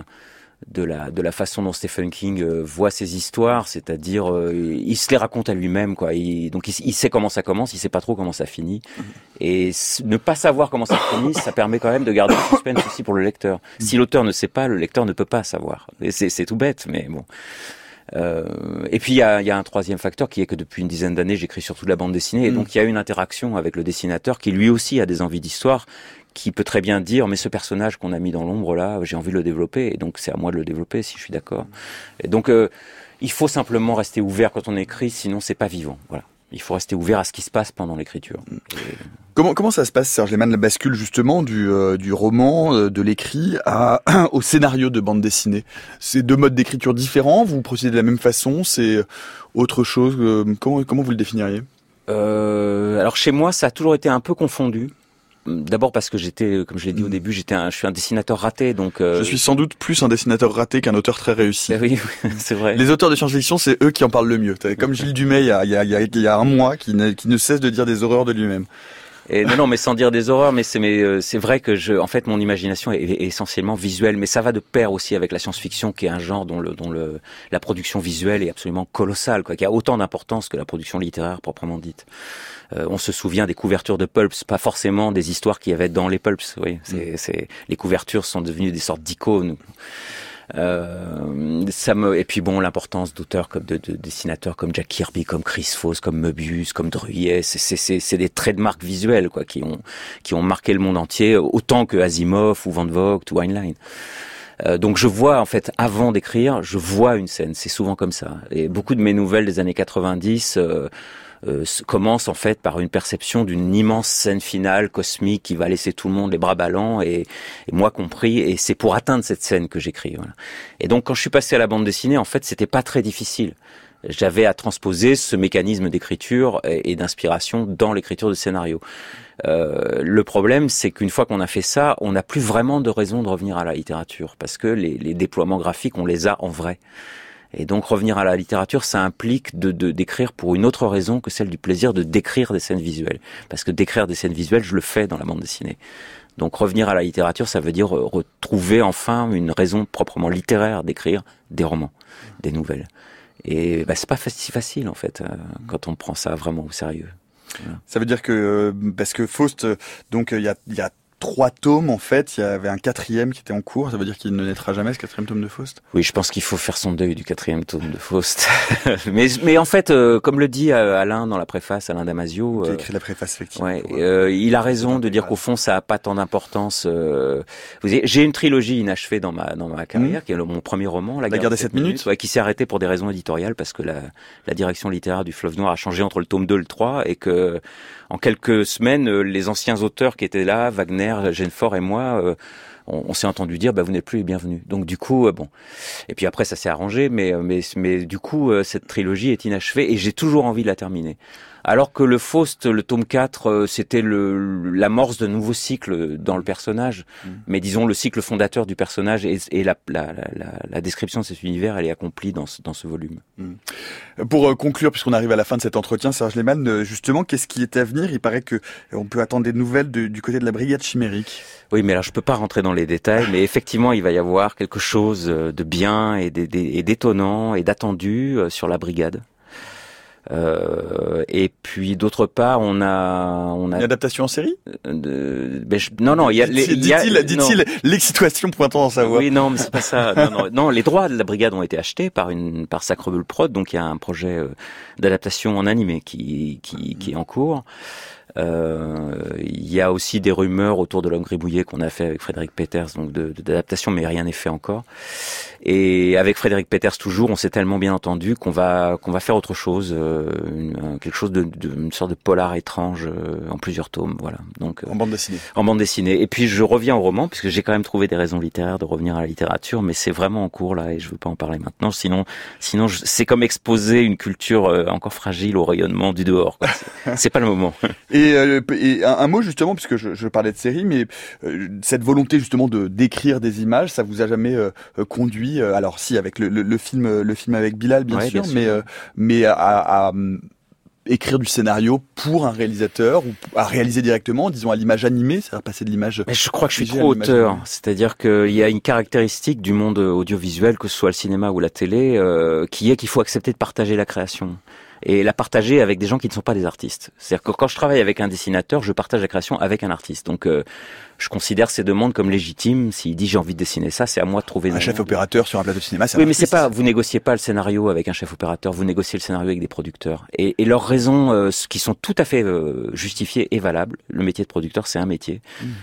la façon dont Stephen King voit ses histoires, c'est-à-dire il se les raconte à lui-même, donc il sait comment ça commence, il sait pas trop comment ça finit, et ne pas savoir comment ça finit, ça permet quand même de garder le suspense aussi pour le lecteur. Si l'auteur ne sait pas, le lecteur ne peut pas savoir. Et c'est tout bête, mais bon. Et puis il y a un troisième facteur qui est que depuis une dizaine d'années, j'écris surtout de la bande dessinée, et donc il y a une interaction avec le dessinateur qui lui aussi a des envies d'histoire, qui peut très bien dire mais ce personnage qu'on a mis dans l'ombre là, j'ai envie de le développer, et donc c'est à moi de le développer si je suis d'accord. Et donc il faut simplement rester ouvert quand on écrit, sinon c'est pas vivant. Voilà. Il faut rester ouvert à ce qui se passe pendant l'écriture. Comment ça se passe, Serge Lehmann, la bascule justement du roman, de l'écrit au scénario de bande dessinée? C'est deux modes d'écriture différents, vous procédez de la même façon, c'est autre chose, comment vous le définiriez? Alors chez moi, ça a toujours été un peu confondu. D'abord parce que j'étais, comme je l'ai dit au début, je suis un dessinateur raté, donc. Je suis sans doute plus un dessinateur raté qu'un auteur très réussi. Oui, c'est vrai. Les auteurs de science-fiction, c'est eux qui en parlent le mieux. Comme Gilles Dumay, il y a un mois, qui ne cesse de dire des horreurs de lui-même. Et non, mais sans dire des horreurs, mais c'est vrai que en fait, mon imagination est essentiellement visuelle, mais ça va de pair aussi avec la science-fiction, qui est un genre dont la production visuelle est absolument colossale, qui a autant d'importance que la production littéraire proprement dite. On se souvient des couvertures de pulps, pas forcément des histoires qu'il y avait dans les pulps. Oui, les couvertures sont devenues des sortes d'icônes. Et puis bon, l'importance d'auteurs comme de dessinateurs comme Jack Kirby, comme Chris Foss, comme Möbius, comme Druillet, c'est des traits de marque visuels qui ont marqué le monde entier, autant que Asimov ou Van Vogt ou Heinlein. Donc je vois, en fait, avant d'écrire, je vois une scène. C'est souvent comme ça. Et beaucoup de mes nouvelles des années 90 commence en fait par une perception d'une immense scène finale cosmique qui va laisser tout le monde les bras ballants, et moi compris, et c'est pour atteindre cette scène que j'écris. Voilà. Et donc quand je suis passé à la bande dessinée, en fait, c'était pas très difficile. J'avais à transposer ce mécanisme d'écriture et d'inspiration dans l'écriture de scénario. Le problème, c'est qu'une fois qu'on a fait ça, on n'a plus vraiment de raison de revenir à la littérature, parce que les déploiements graphiques, on les a en vrai. Et donc revenir à la littérature, ça implique d'écrire pour une autre raison que celle du plaisir de décrire des scènes visuelles. Parce que décrire des scènes visuelles, je le fais dans la bande dessinée. Donc revenir à la littérature, ça veut dire retrouver enfin une raison proprement littéraire d'écrire des romans, des nouvelles. Et c'est pas si facile en fait quand on prend ça vraiment au sérieux. Voilà. Ça veut dire que parce que Faust, donc il y a 3 tomes, en fait. Il y avait un 4e qui était en cours. Ça veut dire qu'il ne naîtra jamais, ce 4e tome de Faust? Oui, je pense qu'il faut faire son deuil du 4e tome de Faust. mais en fait, comme le dit Alain dans la préface, Alain Damasio... Qui a écrit la préface, effectivement. Ouais, il a raison de dire qu'au fond, ça a pas tant d'importance. J'ai une trilogie inachevée dans ma carrière, qui est mon premier roman, La guerre des 7 minutes, qui s'est arrêté pour des raisons éditoriales, parce que la direction littéraire du Fleuve Noir a changé entre le tome 2 et le 3, et que en quelques semaines, les anciens auteurs qui étaient là, Wagner, Genefort et moi, on s'est entendu dire vous n'êtes plus les bienvenus. Donc du coup bon. Et puis après ça s'est arrangé, mais du coup cette trilogie est inachevée et j'ai toujours envie de la terminer. Alors que le Faust, le tome 4, c'était l'amorce d'un nouveau cycle dans le personnage. Mais disons le cycle fondateur du personnage et la description de cet univers, elle est accomplie dans ce volume. Pour conclure, puisqu'on arrive à la fin de cet entretien, Serge Lehmann, justement, qu'est-ce qui est à venir? Il paraît que on peut attendre des nouvelles du côté de la brigade chimérique. Oui, mais là, je peux pas rentrer dans les détails, mais effectivement, il va y avoir quelque chose de bien et d'étonnant et d'attendu sur la brigade. Et puis d'autre part, on a une adaptation en série. Non, il y a. Dit-il l'excitation pointant dans sa voix. Oui, non, mais c'est pas ça. Non, les droits de la brigade ont été achetés par Sacrebull Prod, donc il y a un projet d'adaptation en animé qui est en cours. Il y a aussi des rumeurs autour de L'Homme gribouillé qu'on a fait avec Frédéric Peters, donc d'adaptation, mais rien n'est fait encore. Et avec Frédéric Peters toujours, on s'est tellement bien entendu qu'on va faire autre chose, quelque chose une sorte de polar étrange en plusieurs tomes, voilà. Donc en bande dessinée. En bande dessinée. Et puis je reviens au roman puisque j'ai quand même trouvé des raisons littéraires de revenir à la littérature, mais c'est vraiment en cours là et je veux pas en parler maintenant. Sinon c'est comme exposer une culture encore fragile au rayonnement du dehors, quoi. C'est pas le moment. Et un mot justement, puisque je parlais de série, mais cette volonté justement de d'écrire des images, ça vous a jamais conduit, alors si avec le film avec Bilal bien sûr, mais à écrire du scénario pour un réalisateur ou à réaliser directement, disons à l'image animée, c'est-à-dire passer de l'image. Mais je crois que je suis trop auteur, c'est-à-dire qu'il y a une caractéristique du monde audiovisuel, que ce soit le cinéma ou la télé, qui est qu'il faut accepter de partager la création. Et la partager avec des gens qui ne sont pas des artistes. C'est-à-dire que quand je travaille avec un dessinateur, je partage la création avec un artiste. Donc je considère ces demandes comme légitimes. S'il dit j'ai envie de dessiner ça, c'est à moi de trouver un chef opérateur sur un plateau de cinéma. Oui, mais c'est pas, vous négociez pas le scénario avec un chef opérateur, vous négociez le scénario avec des producteurs. Et leurs raisons, qui sont tout à fait justifiées et valables, le métier de producteur, c'est un métier,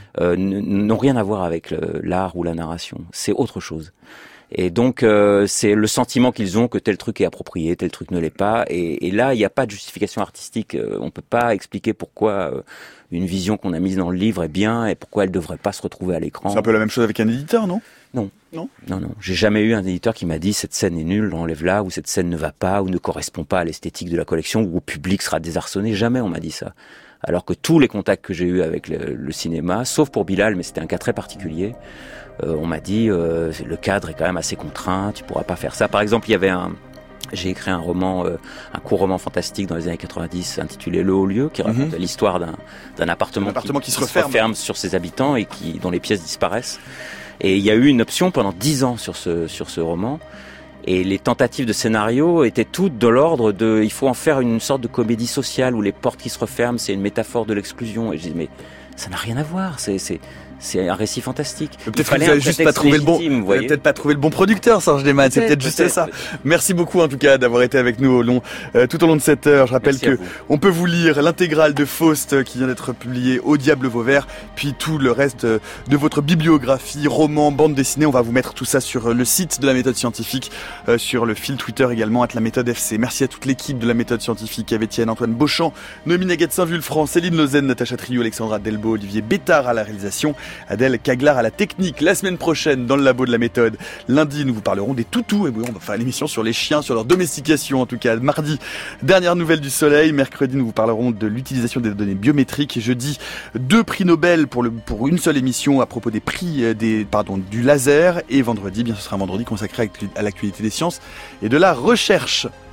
n'ont rien à voir avec l'art ou la narration. C'est autre chose. Et donc c'est le sentiment qu'ils ont que tel truc est approprié, tel truc ne l'est pas. Et là, il n'y a pas de justification artistique. On peut pas expliquer pourquoi une vision qu'on a mise dans le livre est bien et pourquoi elle devrait pas se retrouver à l'écran. C'est un peu la même chose avec un éditeur, non ? Non. J'ai jamais eu un éditeur qui m'a dit cette scène est nulle, enlève-la, ou cette scène ne va pas, ou ne correspond pas à l'esthétique de la collection, ou au public sera désarçonné. Jamais on m'a dit ça. Alors que tous les contacts que j'ai eus avec le cinéma, sauf pour Bilal, mais c'était un cas très particulier, on m'a dit le cadre est quand même assez contraint, tu pourras pas faire ça. Par exemple, j'ai écrit un roman, un court roman fantastique dans les années 90 intitulé Le Haut Lieu, qui raconte l'histoire d'un appartement qui se referme sur ses habitants et dont les pièces disparaissent. Et il y a eu une option pendant 10 ans sur ce roman. Et les tentatives de scénario étaient toutes de l'ordre de, il faut en faire une sorte de comédie sociale où les portes qui se referment, c'est une métaphore de l'exclusion. Et je dis, mais ça n'a rien à voir, c'est un récit fantastique. Peut-être que vous avez juste pas trouvé peut-être pas trouvé le bon producteur, Serge Lehmann. C'est peut-être juste ça. Merci beaucoup, en tout cas, d'avoir été avec nous tout au long de cette heure. Je rappelle on peut vous lire l'intégrale de Faust qui vient d'être publiée au Diable Vauvert, puis tout le reste de votre bibliographie, romans, bande dessinée. On va vous mettre tout ça sur le site de la méthode scientifique, sur le fil Twitter également, @laméthode_fc. Merci à toute l'équipe de la méthode scientifique, avec Étienne, Antoine Beauchamp, Noémie Naguette-Saint-Vulfranc, Céline Lozen, Natacha Trio, Alexandra Delbo, Olivier Bétard à la réalisation, Adèle Caglar à la technique. La semaine prochaine, dans le labo de la méthode, lundi, nous vous parlerons des toutous. Et oui, on va faire l'émission sur les chiens, sur leur domestication en tout cas. Mardi, dernière nouvelle du soleil. Mercredi, nous vous parlerons de l'utilisation des données biométriques. Jeudi, 2 prix Nobel pour une seule émission à propos des prix du laser. Et vendredi, ce sera un vendredi consacré à l'actualité des sciences et de la recherche.